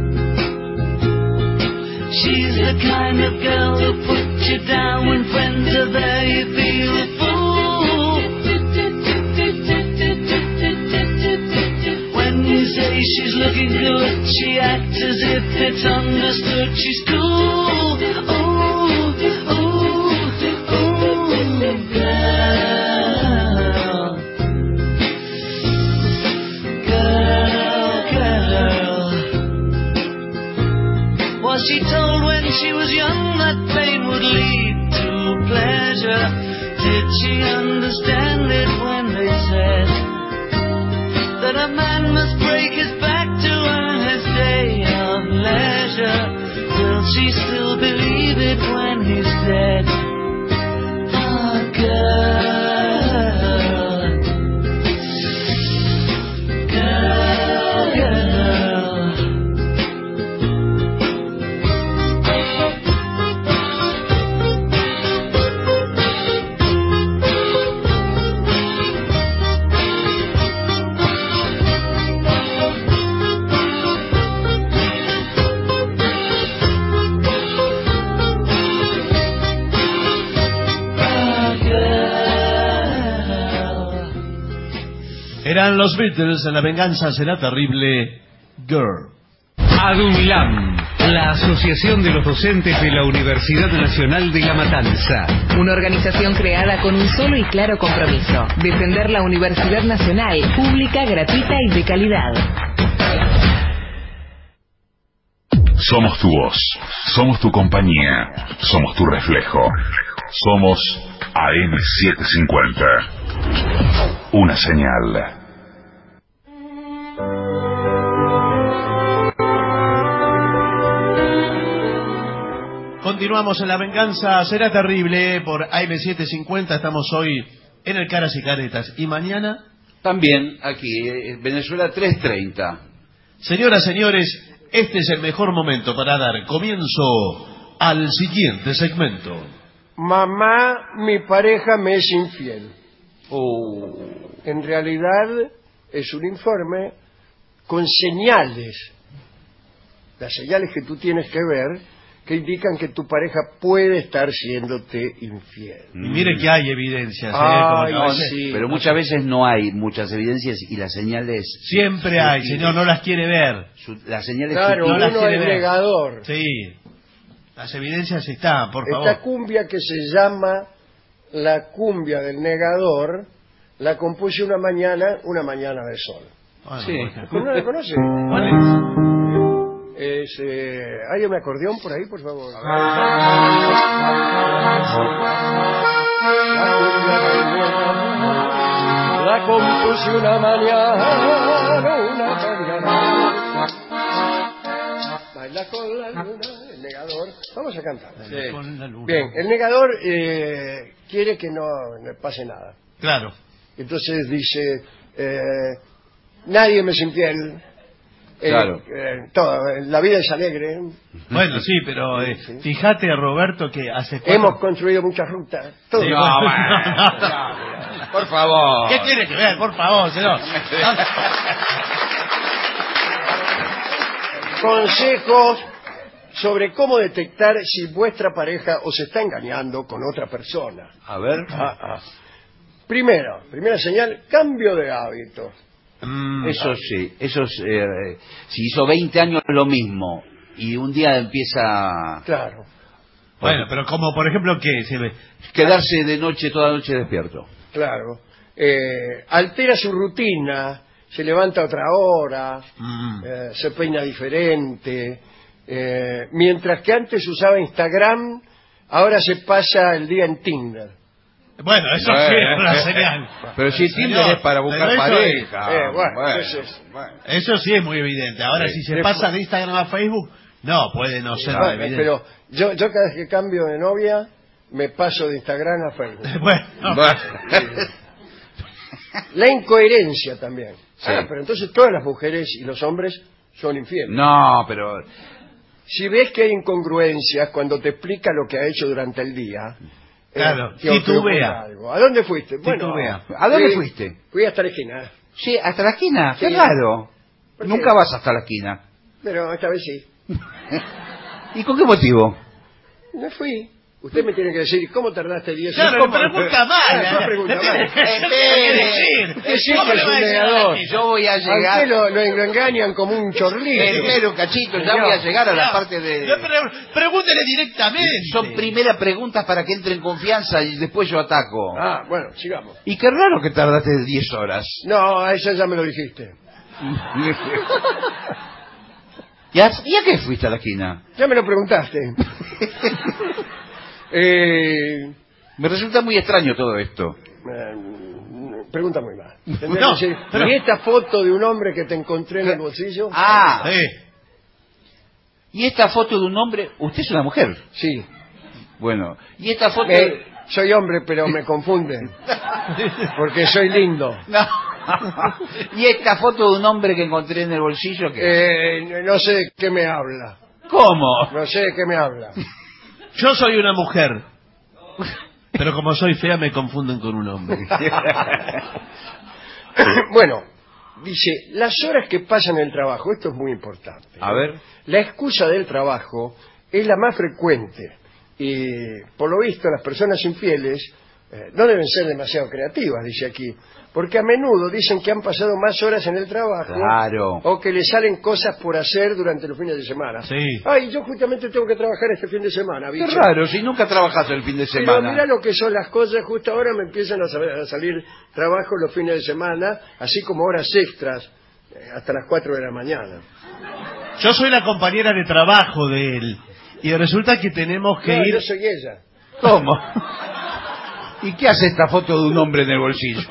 She's the kind of girl who puts you down when friends are there. You feel a fool. When you say she's looking good, she acts as if it's understood. She's cool. Oh, oh, oh, girl, girl, girl. Was she told when she was young that pain would lead to pleasure? Did she understand it when they said that a man must break his back to earn his day of leisure? Will she still believe it when he's dead? Ah, girl, girl, girl. Eran los Beatles en La venganza será terrible. Girl. ADUNLAM, la Asociación de los Docentes de la Universidad Nacional de La Matanza. Una organización creada con un solo y claro compromiso: defender la Universidad Nacional, pública, gratuita y de calidad. Somos tu voz, somos tu compañía, somos tu reflejo. Somos A M setecientos cincuenta. Una señal. Continuamos en La venganza será terrible por A M setecientos cincuenta. Estamos hoy en el Caras y Caretas. Y mañana también aquí, en Venezuela trescientos treinta. Señoras, señores, este es el mejor momento para dar comienzo al siguiente segmento. Mamá, mi pareja me es infiel. Oh. En realidad es un informe con señales, las señales que tú tienes que ver, que indican que tu pareja puede estar siéndote infiel. Y mire que hay evidencias, ¿eh? Ay, No, sí. pero muchas veces no hay muchas evidencias y las señales... Siempre hay, señor, no las quiere ver. Su- las señales Claro, no las uno quiere es ver. negador. Sí, las evidencias están, por favor. Esta cumbia que se llama la cumbia del negador, la compuse una mañana, una mañana de sol. Bueno, Sí. bueno. ¿No la conoce? ¿Cuál es? Es, eh, ¿hay un acordeón por ahí, por favor? La compuse una mañana, una mañana. Baila con la luna, el negador. Vamos a cantar. Sí. Con la luna. Bien, el negador eh, quiere que no, no pase nada. Claro. Entonces dice, eh, nadie me es infiel. Eh, Claro. eh, todo, eh, la vida es alegre. Bueno, sí, pero eh, Sí. fíjate, Roberto, que hace cuatro... Hemos construido muchas rutas. Todo. Sí, No, bueno. bueno, por favor. ¿Qué tiene que ver? Por favor, señor. Consejos sobre cómo detectar si vuestra pareja os está engañando con otra persona. A ver. Ah, ah. Primero, primera señal, cambio de hábito. Mm, Eso sí, eso es, eh, si hizo veinte años lo mismo y un día empieza Claro. Bueno, pero como por ejemplo que se ve... quedarse de noche, toda la noche despierto. Claro. Eh, altera su rutina, se levanta a otra hora, Mm. eh, se peina diferente. Eh, mientras que antes usaba Instagram, ahora se pasa el día en Tinder. Bueno, eso sí es una señal. Pero si Señor, Tinder es para buscar pero eso pareja. Eh, bueno, Bueno, entonces- bueno. Eso sí es muy evidente. Ahora, Sí. si se Le pasa fu- de Instagram a Facebook, no, puede no ser Bueno, evidente. pero yo, yo cada vez que cambio de novia, me paso de Instagram a Facebook. Bueno. La incoherencia también. Sí. Ah, pero entonces todas las mujeres y los hombres son infieles. No, pero... Si ves que hay incongruencias cuando te explica lo que ha hecho durante el día... Claro, eh, te titubea. ocurre algo. ¿A dónde fuiste? Bueno, Titubea. ¿A dónde fui- fuiste? Fui hasta la esquina. Sí, hasta la esquina. Qué Sí. raro. ¿Por qué? Nunca vas hasta la esquina. Pero esta vez sí. ¿Y con qué motivo? Me fui. Usted me tiene que decir, ¿cómo tardaste diez Claro, horas? le pregunta mal. Ah, no pregunta mal. Espere. Usted sí ¿Cómo que le es va a un decir a negador. la Yo voy a A llegar... usted lo, lo, lo engañan como un chorlito. Espero, cachito, ya voy a llegar a la No, parte de... no, pero pregúntele directamente. Son primeras preguntas para que entre en confianza y después yo ataco. Ah, bueno, sigamos. Y qué raro que tardaste diez horas. No, a eso ya me lo dijiste. ¿Y a, ¿Y a qué fuiste a la esquina? Ya me lo preguntaste. eh, Me resulta muy extraño todo esto. eh, pregunta muy mal. Tendría No, que decir, pero- ¿y esta foto de un hombre que te encontré en el bolsillo? Ah, Sí. y esta foto de un hombre... Usted es una mujer. Sí. Bueno, y esta foto... Me- soy hombre, pero me confunden. Porque soy lindo. No. ¿Y esta foto de un hombre que encontré en el bolsillo? ¿Qué? Eh, no sé de qué me habla. ¿Cómo? No sé de qué me habla. Yo soy una mujer. Pero como soy fea me confunden con un hombre. Bueno, dice, las horas que pasan en el trabajo, esto es muy importante. A ver. La excusa del trabajo es la más frecuente y, por lo visto, las personas infieles eh, no deben ser demasiado creativas, dice aquí, porque a menudo dicen que han pasado más horas en el trabajo Claro. o que les salen cosas por hacer durante los fines de semana. Sí. Ay, yo justamente tengo que trabajar este fin de semana, Qué bicho. raro, si nunca trabajas el fin de Pero semana. mira lo que son las cosas, justo ahora me empiezan a, sal- a salir trabajos los fines de semana, así como horas extras, eh, hasta las cuatro de la mañana. Yo soy la compañera de trabajo de él. Y resulta que tenemos que No, ir... yo soy ella. ¿Cómo? ¿Y qué hace esta foto de un hombre en el bolsillo?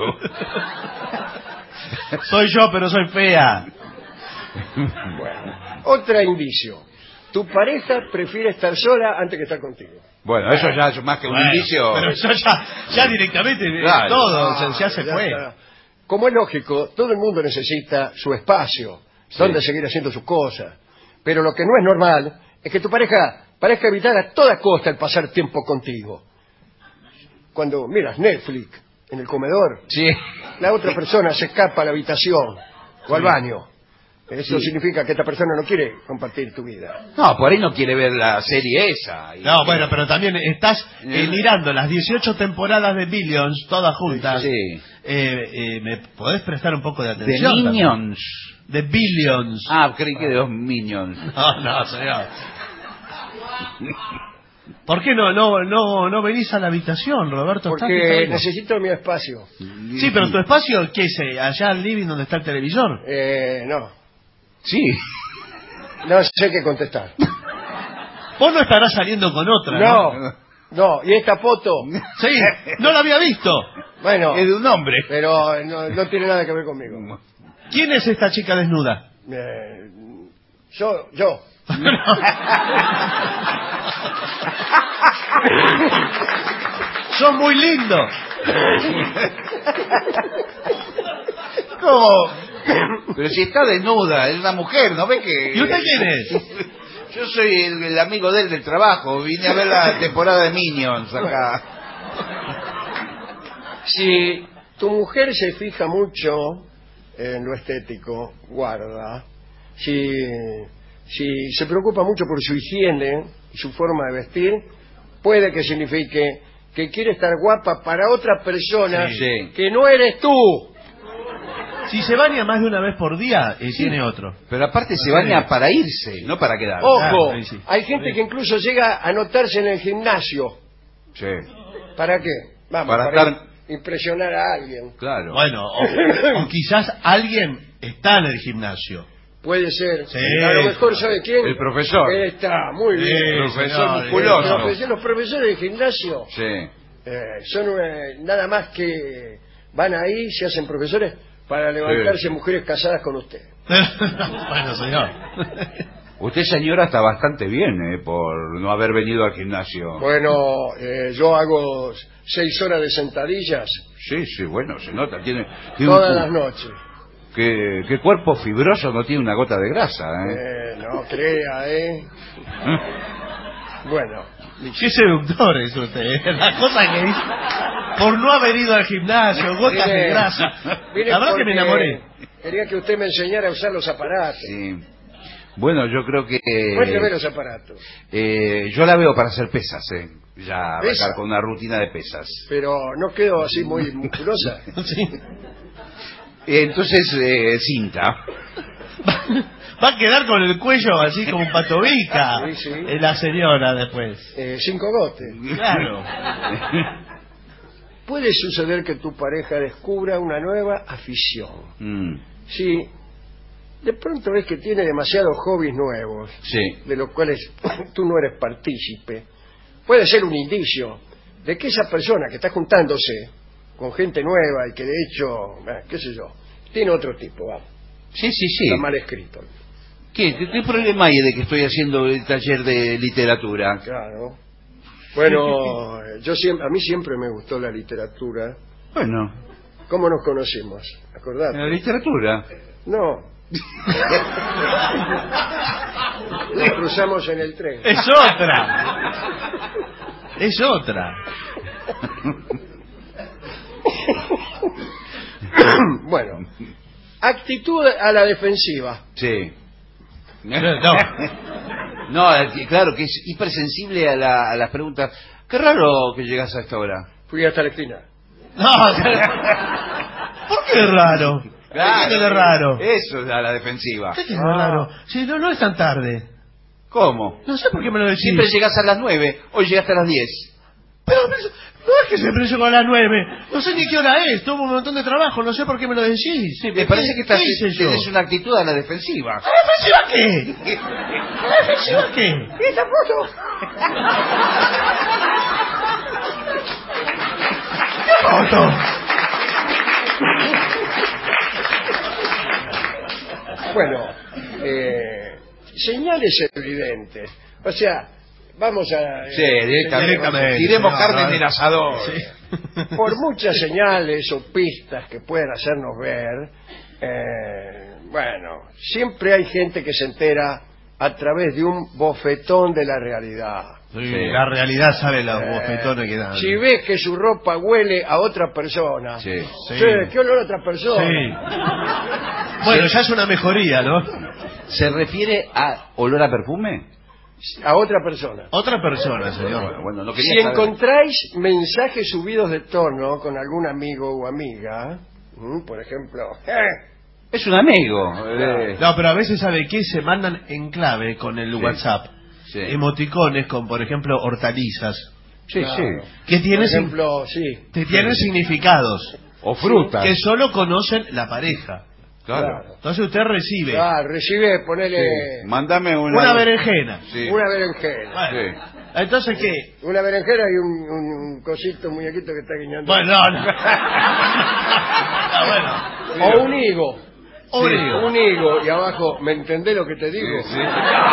Soy yo, pero soy fea. Bueno, otro indicio. Tu pareja prefiere estar sola antes que estar contigo. Bueno, eso ya es más que un Bueno, indicio. Pero eso ya, ya directamente eh, Claro. todo, Ah, ya se ya fue. está. Como es lógico, todo el mundo necesita su espacio, Sí. donde seguir haciendo sus cosas. Pero lo que no es normal es que tu pareja parezca evitar a toda costa el pasar tiempo contigo. Cuando miras Netflix en el comedor, Sí. la otra persona se escapa a la habitación o al baño. Eso Sí. significa que esta persona no quiere compartir tu vida. No, por ahí no quiere ver la serie esa. Y- No, bueno, pero también estás eh, mirando las dieciocho temporadas de Billions, todas juntas. Sí. Eh, eh, ¿Me podés prestar un poco de De atención? también? Minions. De Billions. Ah, creí que de los Minions. No, no, señor. ¿Por qué no, no, no, no venís a la habitación, Roberto? ¿Estás Porque distraído? necesito mi espacio. Sí, pero tu espacio, ¿qué es? eh, ¿Allá al living donde está el televisor? Eh, no, Sí. no sé qué contestar. Vos no estarás saliendo con otra, ¿no? No, no, y esta foto, Sí, no la había visto. bueno, Es de un hombre. pero no, no tiene nada que ver conmigo. ¿Quién es esta chica desnuda? Eh, yo, yo. Sos muy lindo. ¿Cómo? Pero si está desnuda, es una mujer, ¿no ve que...? ¿Y usted quién es? Yo soy el, el amigo de él del trabajo. Vine a ver la temporada de Minions acá. Si tu mujer se fija mucho en lo estético, guarda. Si, si se preocupa mucho por su higiene y su forma de vestir, puede que signifique que quiere estar guapa para otra persona Sí, sí. que no eres tú. Si se baña más de una vez por día, eh, tiene otro. Pero aparte se baña para irse, no para quedarse. Ojo, sí, sí. hay gente que incluso llega a anotarse en el gimnasio. Sí, ¿Para qué? Vamos, Para para, estar- impresionar a alguien. claro. Bueno, o, o quizás alguien está en el gimnasio. Puede ser. Sí, A lo mejor, ¿sabe quién? El profesor. Él está, muy bien. Sí, El profesor señor, musculoso. Los profesores- los profesores de gimnasio Sí. eh, son eh, nada más que van ahí, se hacen profesores para levantarse Sí. mujeres casadas con usted. Bueno, señor. Usted, señora, está bastante bien, ¿eh? Por no haber venido al gimnasio. Bueno, eh, yo hago seis horas de sentadillas. Sí, sí, bueno, se nota. Tiene, tiene todas un, las noches. ¿Qué, qué cuerpo fibroso, no tiene una gota de grasa, ¿eh? Eh, no crea, ¿eh? Bueno. Qué seductor es usted, ¿eh? La cosa que dice, por no haber ido al gimnasio, gotas Mire, de grasa. mire, La verdad que me porque enamoré. Quería que usted me enseñara a usar los aparatos. Sí. Bueno, yo creo que... Muéstrame los aparatos. Eh, yo la veo para hacer pesas, ¿eh? Ya arrancar ¿Pesa? con una rutina de pesas. Pero no quedo así muy musculosa. Sí. Entonces, eh, cinta. Va a quedar con el cuello así como un patobica. Sí, sí. eh, La señora después. Eh, sin cogote. Claro. Puede suceder que tu pareja descubra una nueva afición. Mm, Sí, de pronto ves que tiene demasiados hobbies nuevos, sí. de los cuales tú no eres partícipe. Puede ser un indicio de que esa persona que está juntándose con gente nueva y que de hecho, eh, qué sé yo, tiene otro tipo, vamos. Sí, sí, sí. Está mal escrito. ¿Qué, qué, qué problema hay de que estoy haciendo el taller de literatura? Claro. Bueno, eh, yo siempre, a mí siempre me gustó la literatura. Bueno. ¿Cómo nos conocimos? ¿Acordate? ¿La literatura? No. Nos cruzamos en el tren. Es otra. Es otra. Bueno, actitud a la defensiva. Sí. No. No, eh, claro, que es hipersensible a, la, a las preguntas. Qué raro que llegas a esta hora. Fui hasta la esquina. No, ¿por qué es raro? Claro, ¿Qué es raro? Eso es a la defensiva. ¿Qué es raro? Si no, no es tan tarde. ¿Cómo? No sé por qué me lo decís. Siempre llegas a las nueve, hoy llegaste a las diez. Pero no es que siempre llego a las nueve. No sé ni qué hora es. Tuve un montón de trabajo. No sé por qué me lo decís. Sí, me parece que estás, ¿Qué hice yo? tienes una actitud a la defensiva. ¿A la defensiva qué? ¿A la defensiva qué? ¡Esta foto! ¿Qué foto? Bueno, eh, señales evidentes. O sea, vamos a... Sí, directamente. Tiremos no, carne no, en el asador. Sí. Por muchas señales o pistas que puedan hacernos ver, eh, bueno, siempre hay gente que se entera a través de un bofetón de la realidad. Sí, la realidad sabe los Eh, bofetones que dan. Si ves que su ropa huele a otra persona, Sí. Sí. che, ¿qué olor a otra persona? Sí. Bueno, ya es una mejoría, ¿no? ¿Se refiere a olor a perfume? A otra persona. Otra persona, señor. Bueno, bueno, no quería Si saber. encontráis mensajes subidos de tono con algún amigo o amiga, ¿m? por ejemplo, eh, Es un amigo. eh. No, pero a veces, ¿sabe qué? Se mandan en clave con el Sí. WhatsApp. Sí. Emoticones con, por ejemplo, hortalizas. Sí, claro. sí. Que por tienen, ejemplo, sí. que tienen significados. O frutas. Que solo conocen la pareja. Claro. Entonces usted recibe Ah, recibe, ponele Sí. Mándame una... una berenjena. Sí. una berenjena. Bueno, Sí. entonces, ¿qué? Una berenjena y un, un, un cosito, un muñequito que está guiñando. Bueno, no, no. Ah, bueno. O un higo. O un Sí, higo. un higo. Y abajo, ¿me entendés lo que te digo? Sí, sí.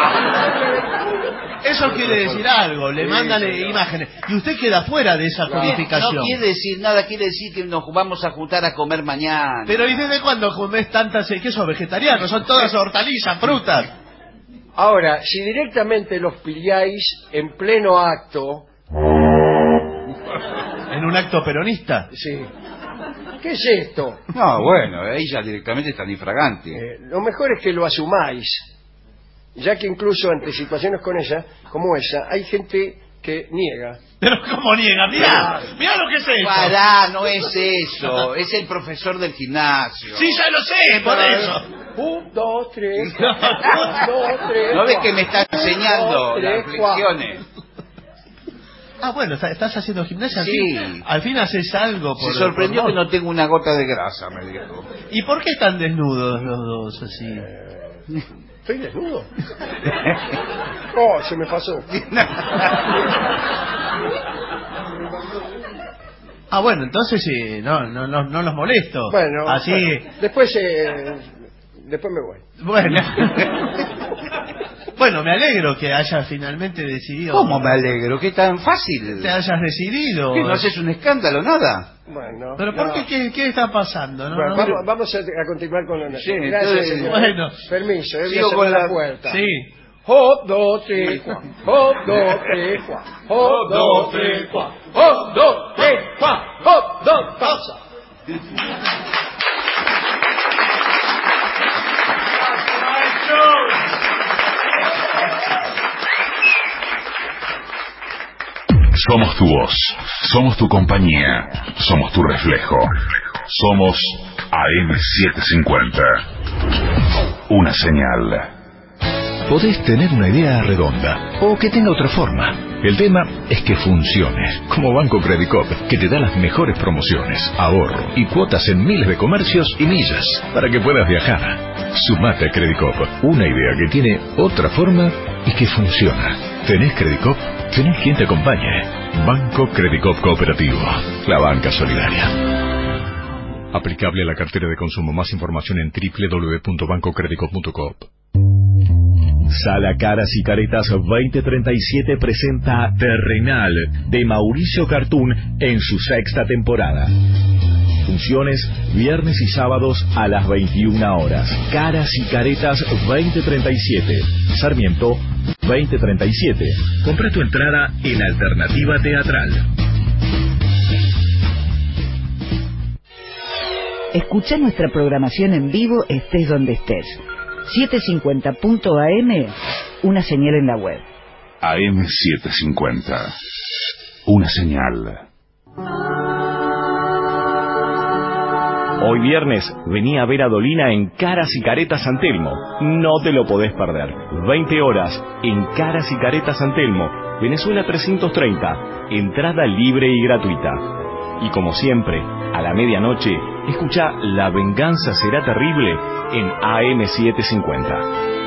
Eso quiere decir algo, le Sí, mandan sí. eh, imágenes. Y usted queda fuera de esa Claro. codificación. No quiere decir nada, quiere decir que nos vamos a juntar a comer mañana. Pero ¿y desde cuándo comés tantas... eh, ¿Qué sos, vegetariano? Son todas hortalizas, frutas. Ahora, si directamente los pilláis en pleno acto, ¿En un acto peronista? sí. ¿Qué es esto? No, bueno, ella directamente está infragante. Eh, lo mejor es que lo asumáis, ya que incluso ante situaciones con ella, como esa, hay gente que niega. Pero ¿cómo niega? Mirá, mirá lo que es eso. Pará, no es eso. Es el profesor del gimnasio. Sí, ya lo sé, por eso. Un, dos, tres, cuatro. Un, dos, tres, ¿No ves cuatro. que me está Un, enseñando dos, las tres, cuatro. flexiones? Ah, bueno, ¿estás- ¿estás haciendo gimnasia? Al Sí. fin, al fin haces algo por... Se sorprendió por que no tengo una gota de grasa, me dijo. ¿Y por qué están desnudos los dos así? ¿Estoy desnudo? Oh, se me pasó. Ah, bueno, entonces sí, no, no, no, no los molesto. Bueno, así... bueno, después, eh, después me voy. Bueno. Bueno, Bueno, me alegro que hayas finalmente decidido. ¿Cómo me alegro? ¿Qué tan fácil? Te hayas decidido. ¿Qué, no haces un escándalo, nada? Bueno, ¿Pero por no. qué? ¿Qué, qué está pasando? ¿No? Bueno, ¿No? vamos, vamos a, a continuar con la Sí, Gracias, entonces, señor. bueno. Permiso, eh, voy a Sigo cerrar con la la- puerta. Sí. Hop, dos, tres, cuá. Hop, dos, tres, cuá. Hop, dos, tres, cuá. Hop, dos, tres, cuá. Hop, dos, pausa. Somos tu voz, somos tu compañía, somos tu reflejo. Somos A M setecientos cincuenta. Una señal. Podés tener una idea redonda o que tenga otra forma. El tema es que funcione, como Banco Credicop, que te da las mejores promociones, ahorro y cuotas en miles de comercios y millas para que puedas viajar. Sumate a Credicop, una idea que tiene otra forma y que funciona. ¿Tenés Credicop? Tenés quien te acompañe. Banco Credicop Cooperativo, la banca solidaria. Aplicable a la cartera de consumo. Más información en doble u doble u doble u punto banco credicop punto com. Sala Caras y Caretas veinte treinta y siete presenta Terrenal de Mauricio Cartún en su sexta temporada. Funciones viernes y sábados a las veintiuna horas. Caras y Caretas veinte treinta y siete. Sarmiento veinte treinta y siete. Compra tu entrada en Alternativa Teatral. Escucha nuestra programación en vivo estés donde estés. setecientos cincuenta punto a eme, una señal en la web. A M setecientos cincuenta. Una señal. Hoy viernes, vení a ver a Dolina en Caras y Caretas San Telmo. No te lo podés perder. veinte horas en Caras y Caretas San Telmo, Venezuela trescientos treinta. Entrada libre y gratuita. Y como siempre, a la medianoche, escucha La Venganza Será Terrible en A M setecientos cincuenta.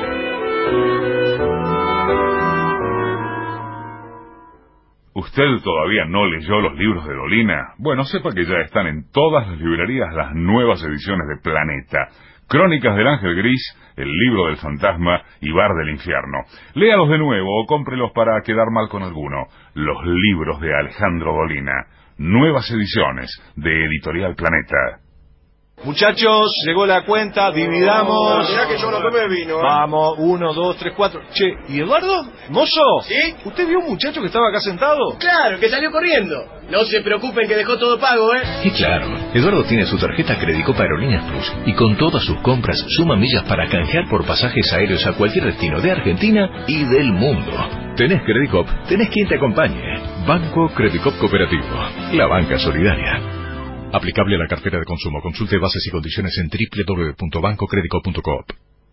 ¿Usted todavía no leyó los libros de Dolina? Bueno, sepa que ya están en todas las librerías las nuevas ediciones de Planeta. Crónicas del Ángel Gris, El Libro del Fantasma y Bar del Infierno. Léalos de nuevo o cómprelos para quedar mal con alguno. Los libros de Alejandro Dolina. Nuevas ediciones de Editorial Planeta. Muchachos, llegó la cuenta, dividamos. Mirá que yo no tomé vino, ¿eh? Vamos, uno, dos, tres, cuatro. Che, ¿y Eduardo? ¿Mozo? ¿Sí? ¿Usted vio un muchacho que estaba acá sentado? Claro, que salió corriendo. No se preocupen que dejó todo pago, ¿eh? Y claro, Eduardo tiene su tarjeta Credicop Aerolíneas Plus y con todas sus compras suma millas para canjear por pasajes aéreos a cualquier destino de Argentina y del mundo. Tenés Credicop, tenés quien te acompañe. Banco Credicop Cooperativo, la banca solidaria. Aplicable a la cartera de consumo. Consulte bases y condiciones en doble u doble u doble u punto banco credicop punto com.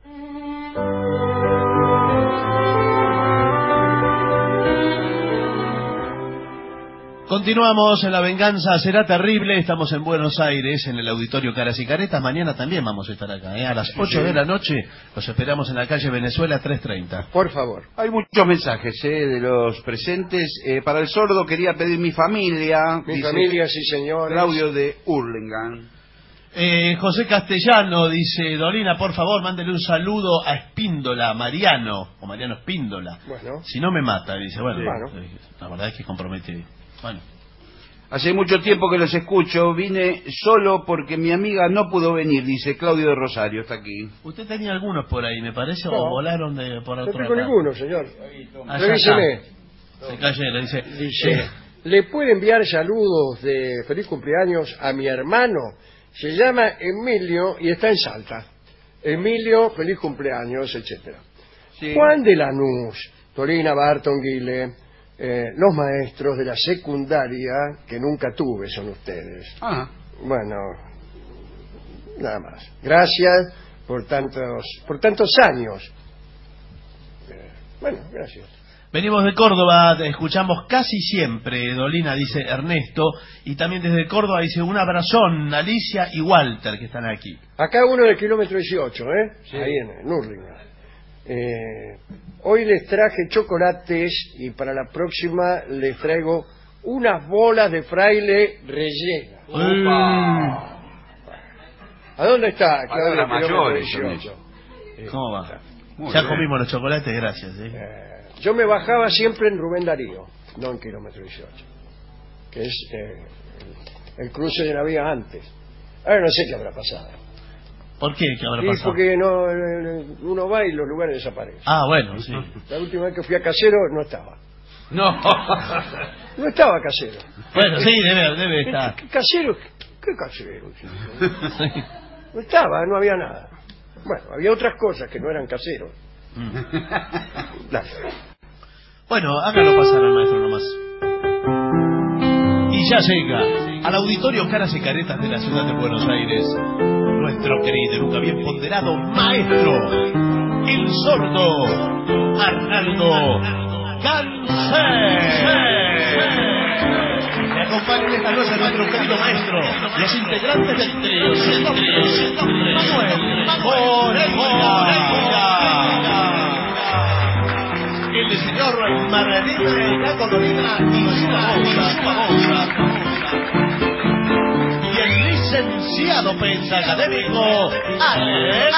Continuamos en La Venganza Será Terrible. Estamos en Buenos Aires, en el Auditorio Caras y Caretas. Mañana también vamos a estar acá, ¿eh? A las ocho de la noche. Los esperamos en la calle Venezuela trescientos treinta. Por favor. Hay muchos mensajes eh, de los presentes. Eh, para el sordo quería pedir mi familia. Mi dice familia, sí, señores. Claudio de Hurlingham. Eh, José Castellano dice: Dolina, por favor, mándele un saludo a Espíndola, Mariano, o Mariano Espíndola. Bueno. Si no me mata, dice. Bueno, Bueno. eh, la verdad es que compromete. Bueno. Hace mucho tiempo que los escucho. Vine solo porque mi amiga no pudo venir, dice Claudio de Rosario. Está aquí. Usted tenía algunos por ahí, me parece, No. o volaron de por No otro tengo lado. ninguno, señor. Allá Revíseme. está. Se cayeron, dice. Dice, eh, ¿le puede enviar saludos de feliz cumpleaños a mi hermano? Se llama Emilio y está en Salta. Emilio, feliz cumpleaños, etcétera. Sí. Juan de Lanús, Dolina, Barton, Guile, eh, los maestros de la secundaria que nunca tuve son ustedes. Ah. Bueno, nada más. Gracias por tantos, por tantos años. Eh, bueno, gracias. Venimos de Córdoba, te escuchamos casi siempre, Dolina, dice Ernesto, y también desde Córdoba dice un abrazón, Alicia y Walter, que están aquí. Acá uno del kilómetro dieciocho, ¿eh? Sí. Ahí en, en Hurlingham. Eh, hoy les traje chocolates y para la próxima les traigo unas bolas de fraile rellenas. ¡Opa! ¿A dónde está? Palabra Claudio, kilómetro mayores, dieciocho? Eh, ¿Cómo va? Muy ya bien. Comimos los chocolates, gracias. ¿eh? Eh, yo me bajaba siempre en Rubén Darío, no en kilómetro dieciocho, que es eh, el, el cruce de la vía antes. Ahora no sé qué habrá pasado. ¿Por qué? ¿Qué habrá sí, pasado? Porque no, eh, uno va y los lugares desaparecen. Ah, bueno, sí. La última vez que fui a Casero no estaba. No. No estaba Casero. Bueno, sí, debe, debe estar. ¿Qué, qué Casero? ¿Qué Casero? No estaba, no había nada. Bueno, había otras cosas que no eran caseros. Mm. Bueno, hágalo pasar al maestro nomás. Y ya llega al auditorio Caras y Caretas de la ciudad de Buenos Aires nuestro querido y nunca bien ponderado maestro, el sordo Arnaldo Gansé. Me acompañan esta noche nuestro querido maestro, los integrantes del trío, sin nombre, sin nombre, Manuel Moreira, el señor Margarita, la colorida y su famosa, y el licenciado pentacadémico Alex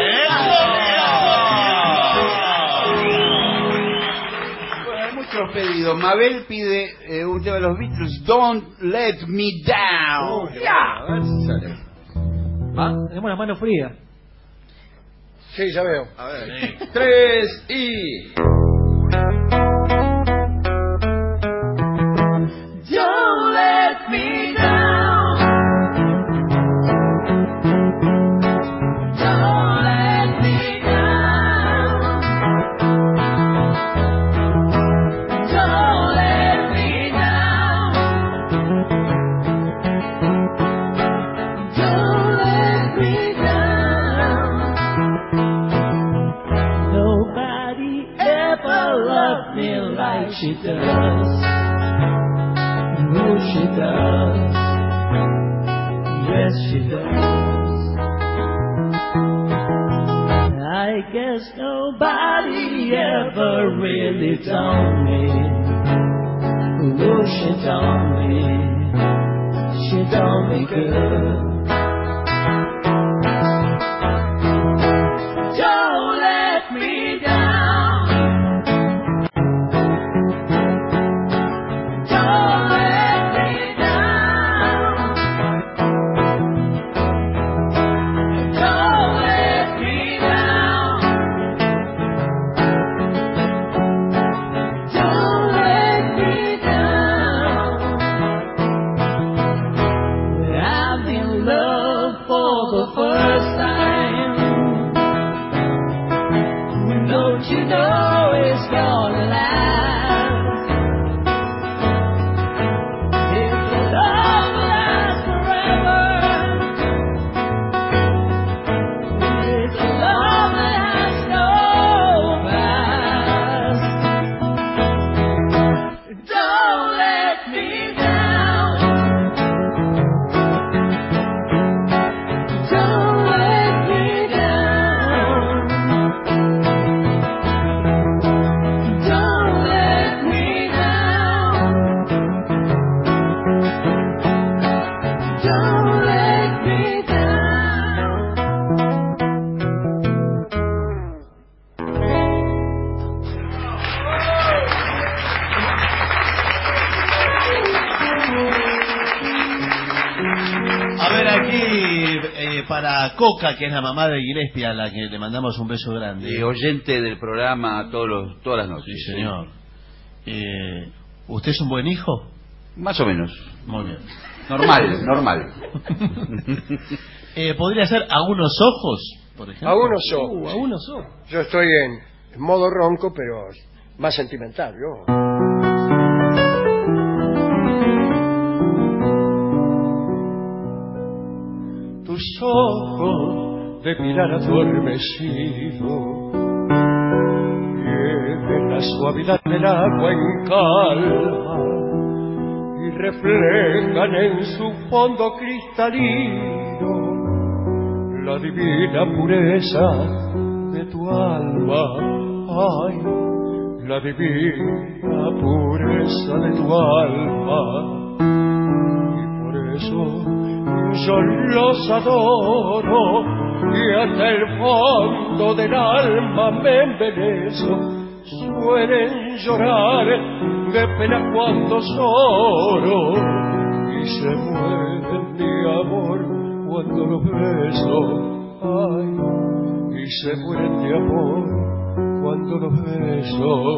pedido. Mabel pide eh, un tema de los Beatles, Don't Let Me Down. Oh, ya. ¿Va? Tenemos la mano fría. Sí, ya veo. A ver. Sí. Tres y... Don't let me down. Don't let me down. Don't let me down. Don't let me down. Nobody ever loved me like she does. Oh, she does. Yes, she does. I guess nobody ever really told me. Oh, she told me. She told me good. Don't let me down. Don't let me down. Don't let me down. Don't let me down. I'm in love for the first time. Don't you know it's gonna last? If the love lasts forever, it's a love that has no past. Don't let me down. Don't let me down. Don't let me down. Don't let me down. A ver aquí, eh, para Coca, que es la mamá de Gillespie, a la que le mandamos un beso grande. Y oyente del programa todos los, todas las noches. Sí, señor. Eh, ¿Usted es un buen hijo? Más o menos. Muy bien. Normal, normal. eh, ¿Podría ser a unos ojos, por ejemplo? A unos ojos. Uh, a unos ojos. Yo estoy en, en modo ronco, pero más sentimental, yo. Tus ojos de mirar adormecido tienen la suavidad del agua en calma y reflejan en su fondo cristalino la divina pureza de tu alma. Ay, la divina pureza de tu alma. Y por eso yo los adoro y hasta el fondo del alma me embeleso. Suelen llorar de pena cuando lloro y se mueren mi amor cuando los beso. Ay, y se mueren de amor cuando los beso.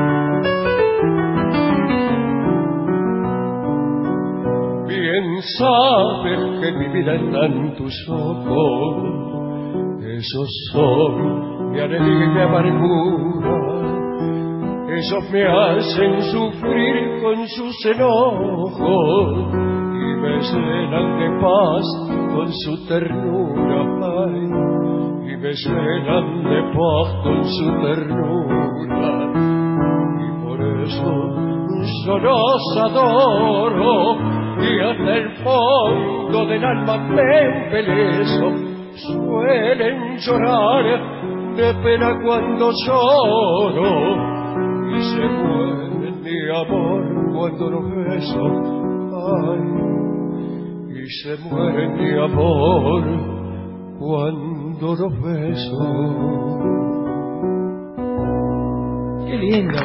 Bien sabes que mi vida está en tus ojos, esos son mi alegría y mi amargura, esos me hacen sufrir con sus enojos y me llenan de paz con su ternura. Ay, y me llenan de paz con su ternura, y por eso yo los adoro y hasta el fondo del alma me embeleso. Suelen llorar de pena cuando lloro y se mueren mi amor cuando los beso. Ay, y se mueren mi amor cuando los beso. Qué lindo.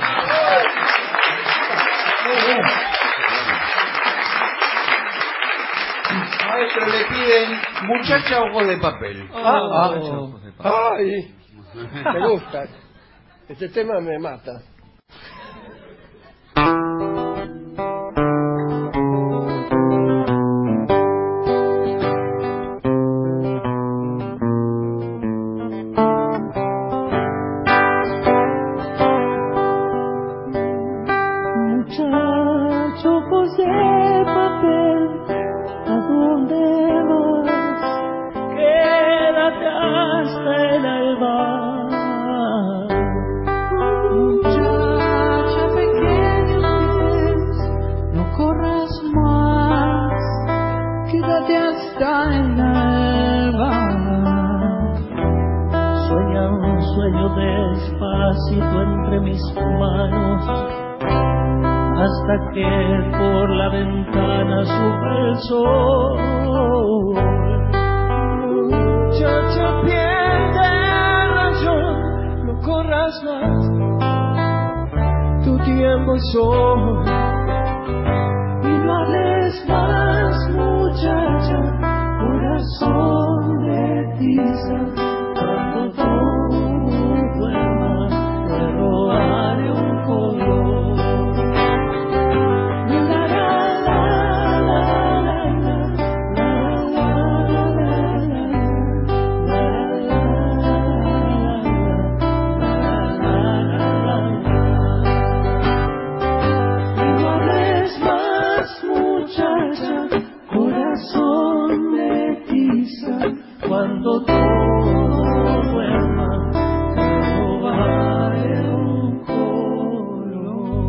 Maestro, le piden muchacha ojos de papel. Ah, ah, ay, me gusta. Este tema me mata. Hasta que por la ventana sube el sol. Muchacha, pierde razón, no corras más, tu tiempo es hoy. Y no hables más, muchacha, corazón de tiza. Cuando tú duermas, te robaré un color. Cuando todo duerma, te robaré un color.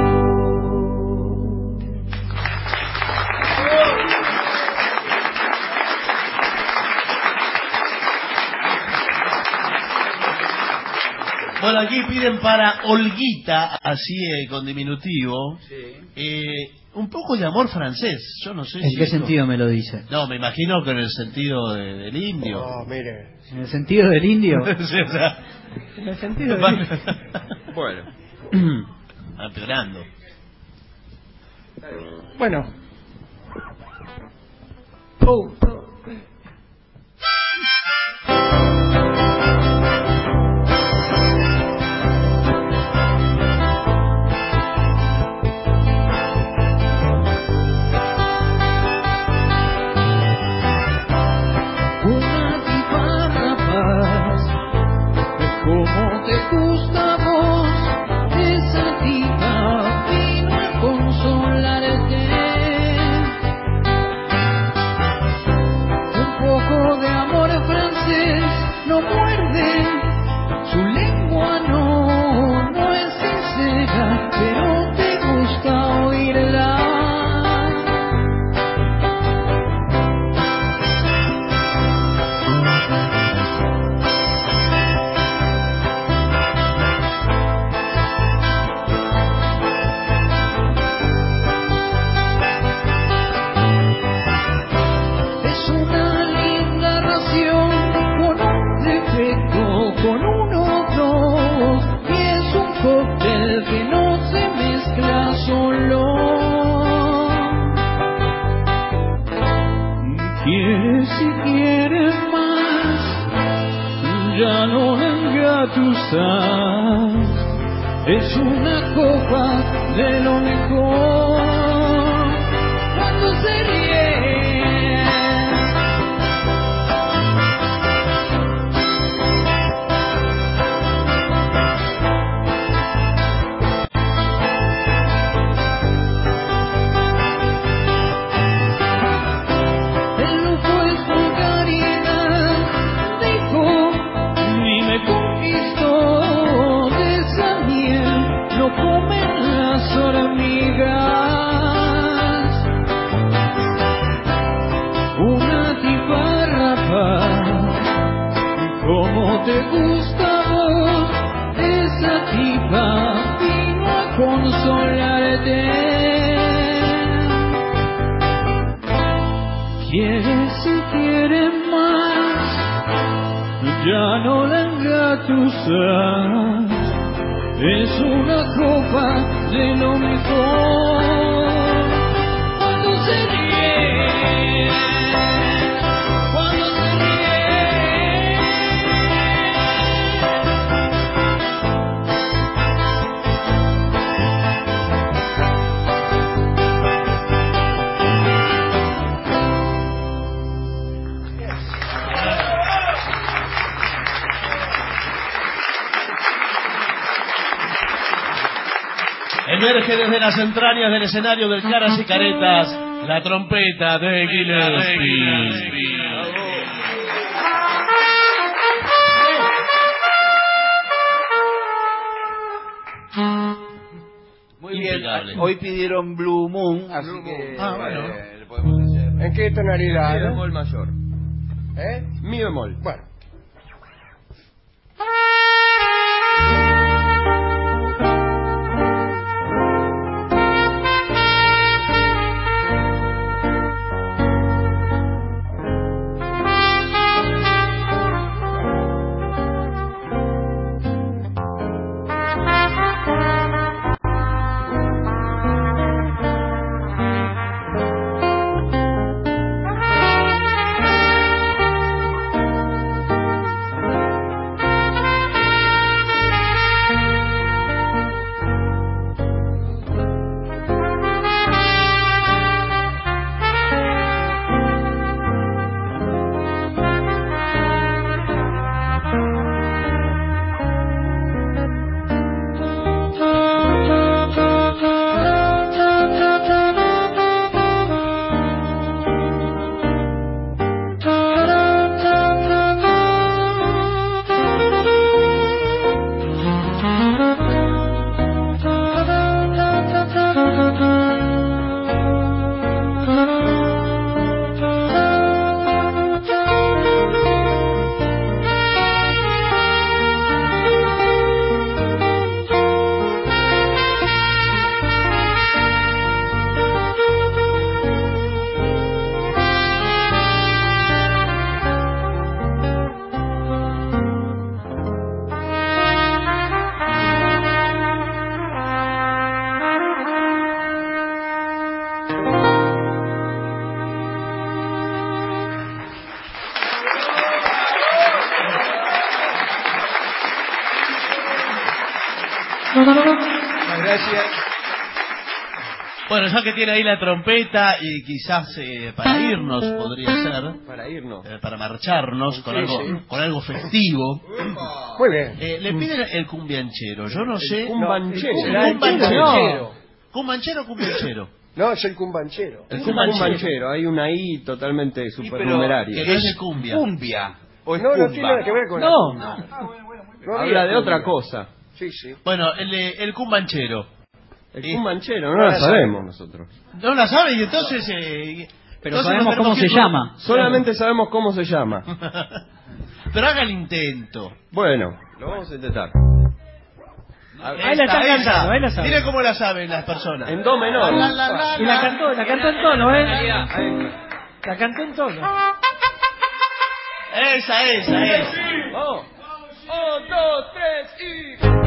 Bueno, aquí piden para Olguita, así eh, con diminutivo, sí. eh, un poco de amor francés. Yo no sé ¿En si qué esto... sentido me lo dice? No, me imagino que en el sentido de, del indio. No, mire. ¿En el sentido del indio? Sí, o sea... En el sentido del indio. Bueno. Empeorando. Bueno. Oh, oh. ya no la engatusas. Es una copa de lo mejor cuando se ríe. ¿Te gusta a vos? Esa tipa vino a consolarte. ¿Quieres y quieres más? Ya no la engatusas. Es una copa de lo mejor cuando se ríe. Cuando se emerge desde las entrañas del escenario del Caras y Caretas la trompeta de Gillespie. Muy bien, hoy pidieron Blue Moon, así Blue que ah, bueno. eh, le podemos hacer. ¿En qué tonalidad? Mi bemol mayor. ¿Eh? Mi bemol. Bueno. Gracias. Bueno, ya que tiene ahí la trompeta y quizás eh, para irnos podría ser. Para irnos. Eh, para marcharnos con, sí, algo, sí. con algo festivo. Muy bien. Eh, le piden el cumbianchero. Yo no sé. Cumbanchero. No, el Era el cumbanchero. cumbanchero. ¿Cumbanchero o cumbianchero? No, es el cumbanchero. El cumbanchero. Hay una I totalmente supernumeraria. Que no es de cumbia. Cumbia. O es No, no cumba. tiene nada que ver con No. la cumbia. No había Habla de otra cumbia. cosa. Sí, sí. Bueno, el, el cumbanchero. El Y- cumbanchero, no No la la sabemos nosotros. No la saben y entonces. Eh, Pero entonces sabemos nos cómo tenemos se que ir por- llama. Solamente sabemos cómo se llama. Pero haga el intento. Bueno, lo vamos a intentar. Ahí la está Esta, cantando, ahí la esa. sabe. Mire cómo la saben las personas. En do menor. La, la, la, Y la la. cantó, la cantó en tono, ¿eh? La cantó en tono. Esa, esa, esa. Vamos. Un, dos, tres y...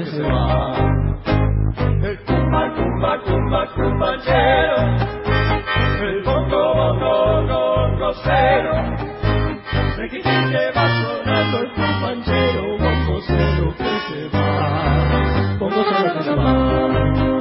se va. El cumba, cumba, cumba, cumbanchero, el bongo, bongo, bongo, cero, requitín que va sonando el cumbanchero, bongo cero que se va, bongo cero que se va.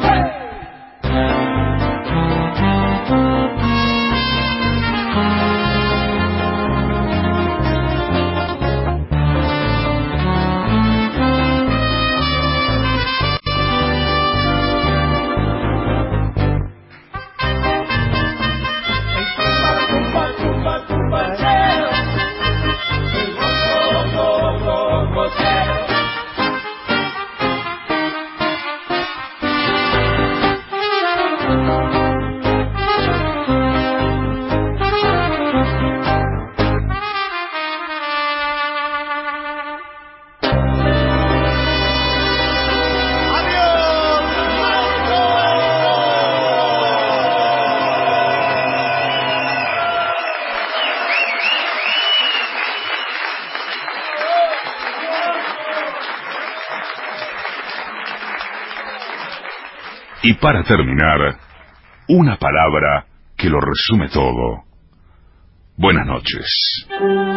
Y para terminar, una palabra que lo resume todo. Buenas noches.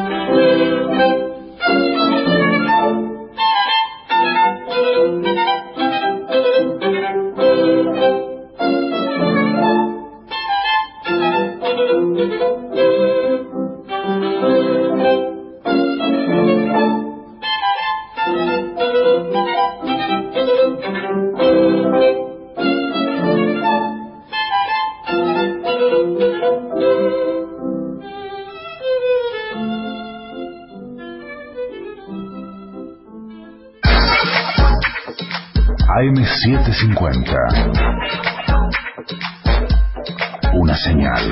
A M setecientos cincuenta. Una señal.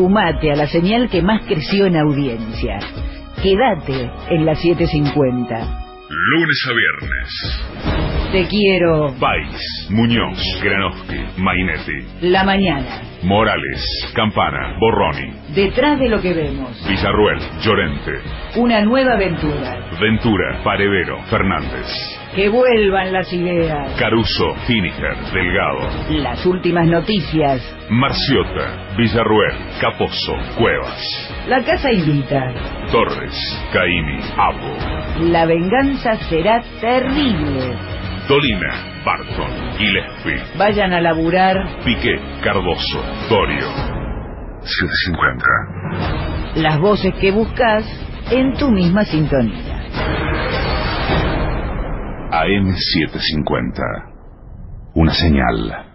Sumate a la señal que más creció en audiencia. Quédate en la setecientos cincuenta. Lunes a viernes. Te quiero. Valls, Muñoz, Granovsky, Mainetti. La mañana. Morales, Campana, Borroni. Detrás de lo que vemos. Villarruel, Llorente. Una nueva aventura. Ventura, Paredero, Fernández. Que vuelvan las ideas. Caruso, Finiger, Delgado. Las últimas noticias. Marciota, Villarruel, Caposo, Cuevas. La casa invita. Torres, Caimi, Apo. La venganza será terrible. Dolina, Barton, Gillespie. Vayan a laburar. Piqué, Cardoso, Dorio. setecientos cincuenta. Las voces que buscas en tu misma sintonía. A M setecientos cincuenta. Una señal.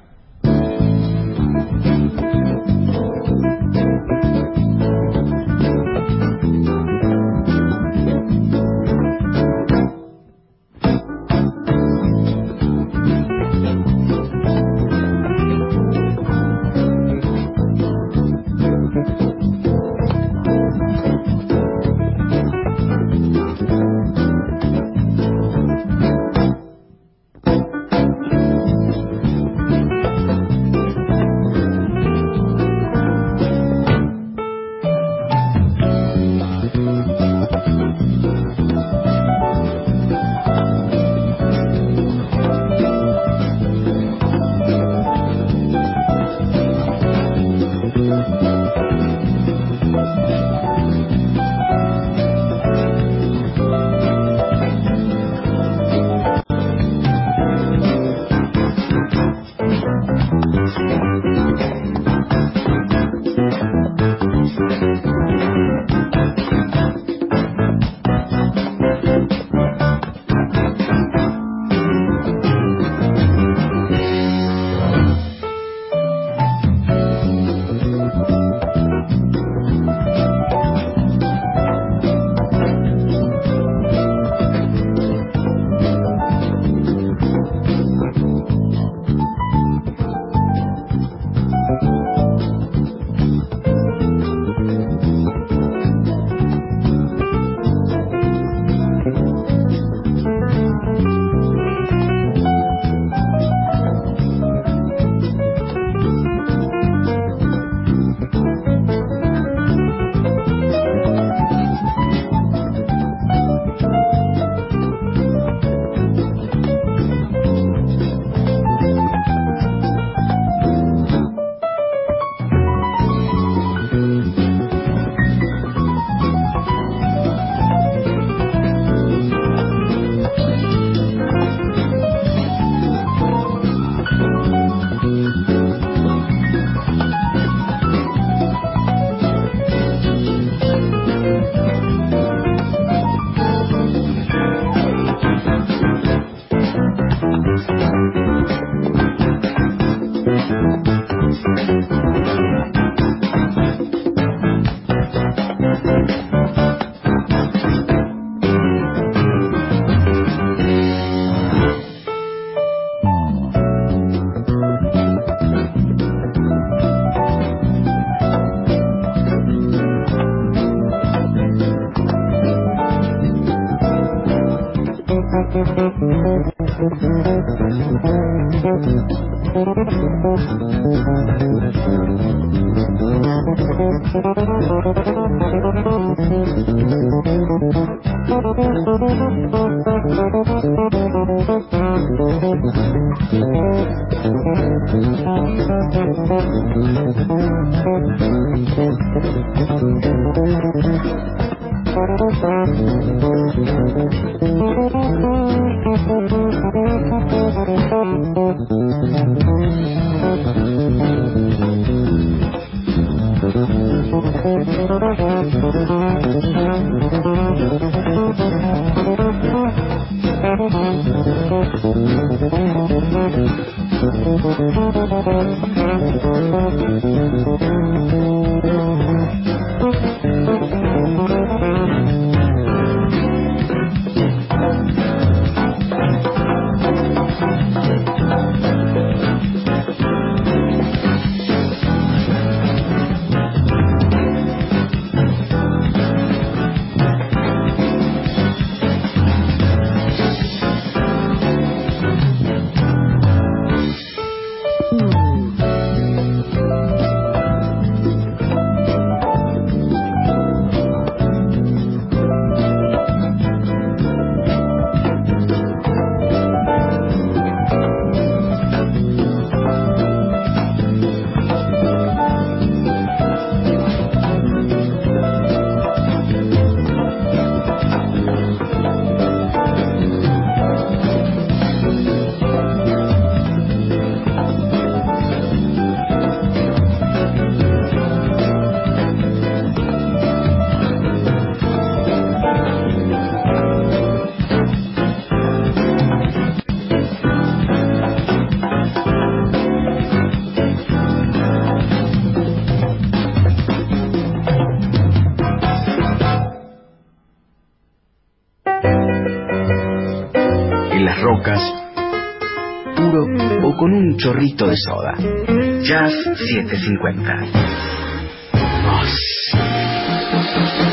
las rocas, puro o con un chorrito de soda. Jazz setecientos cincuenta. Oh, sí.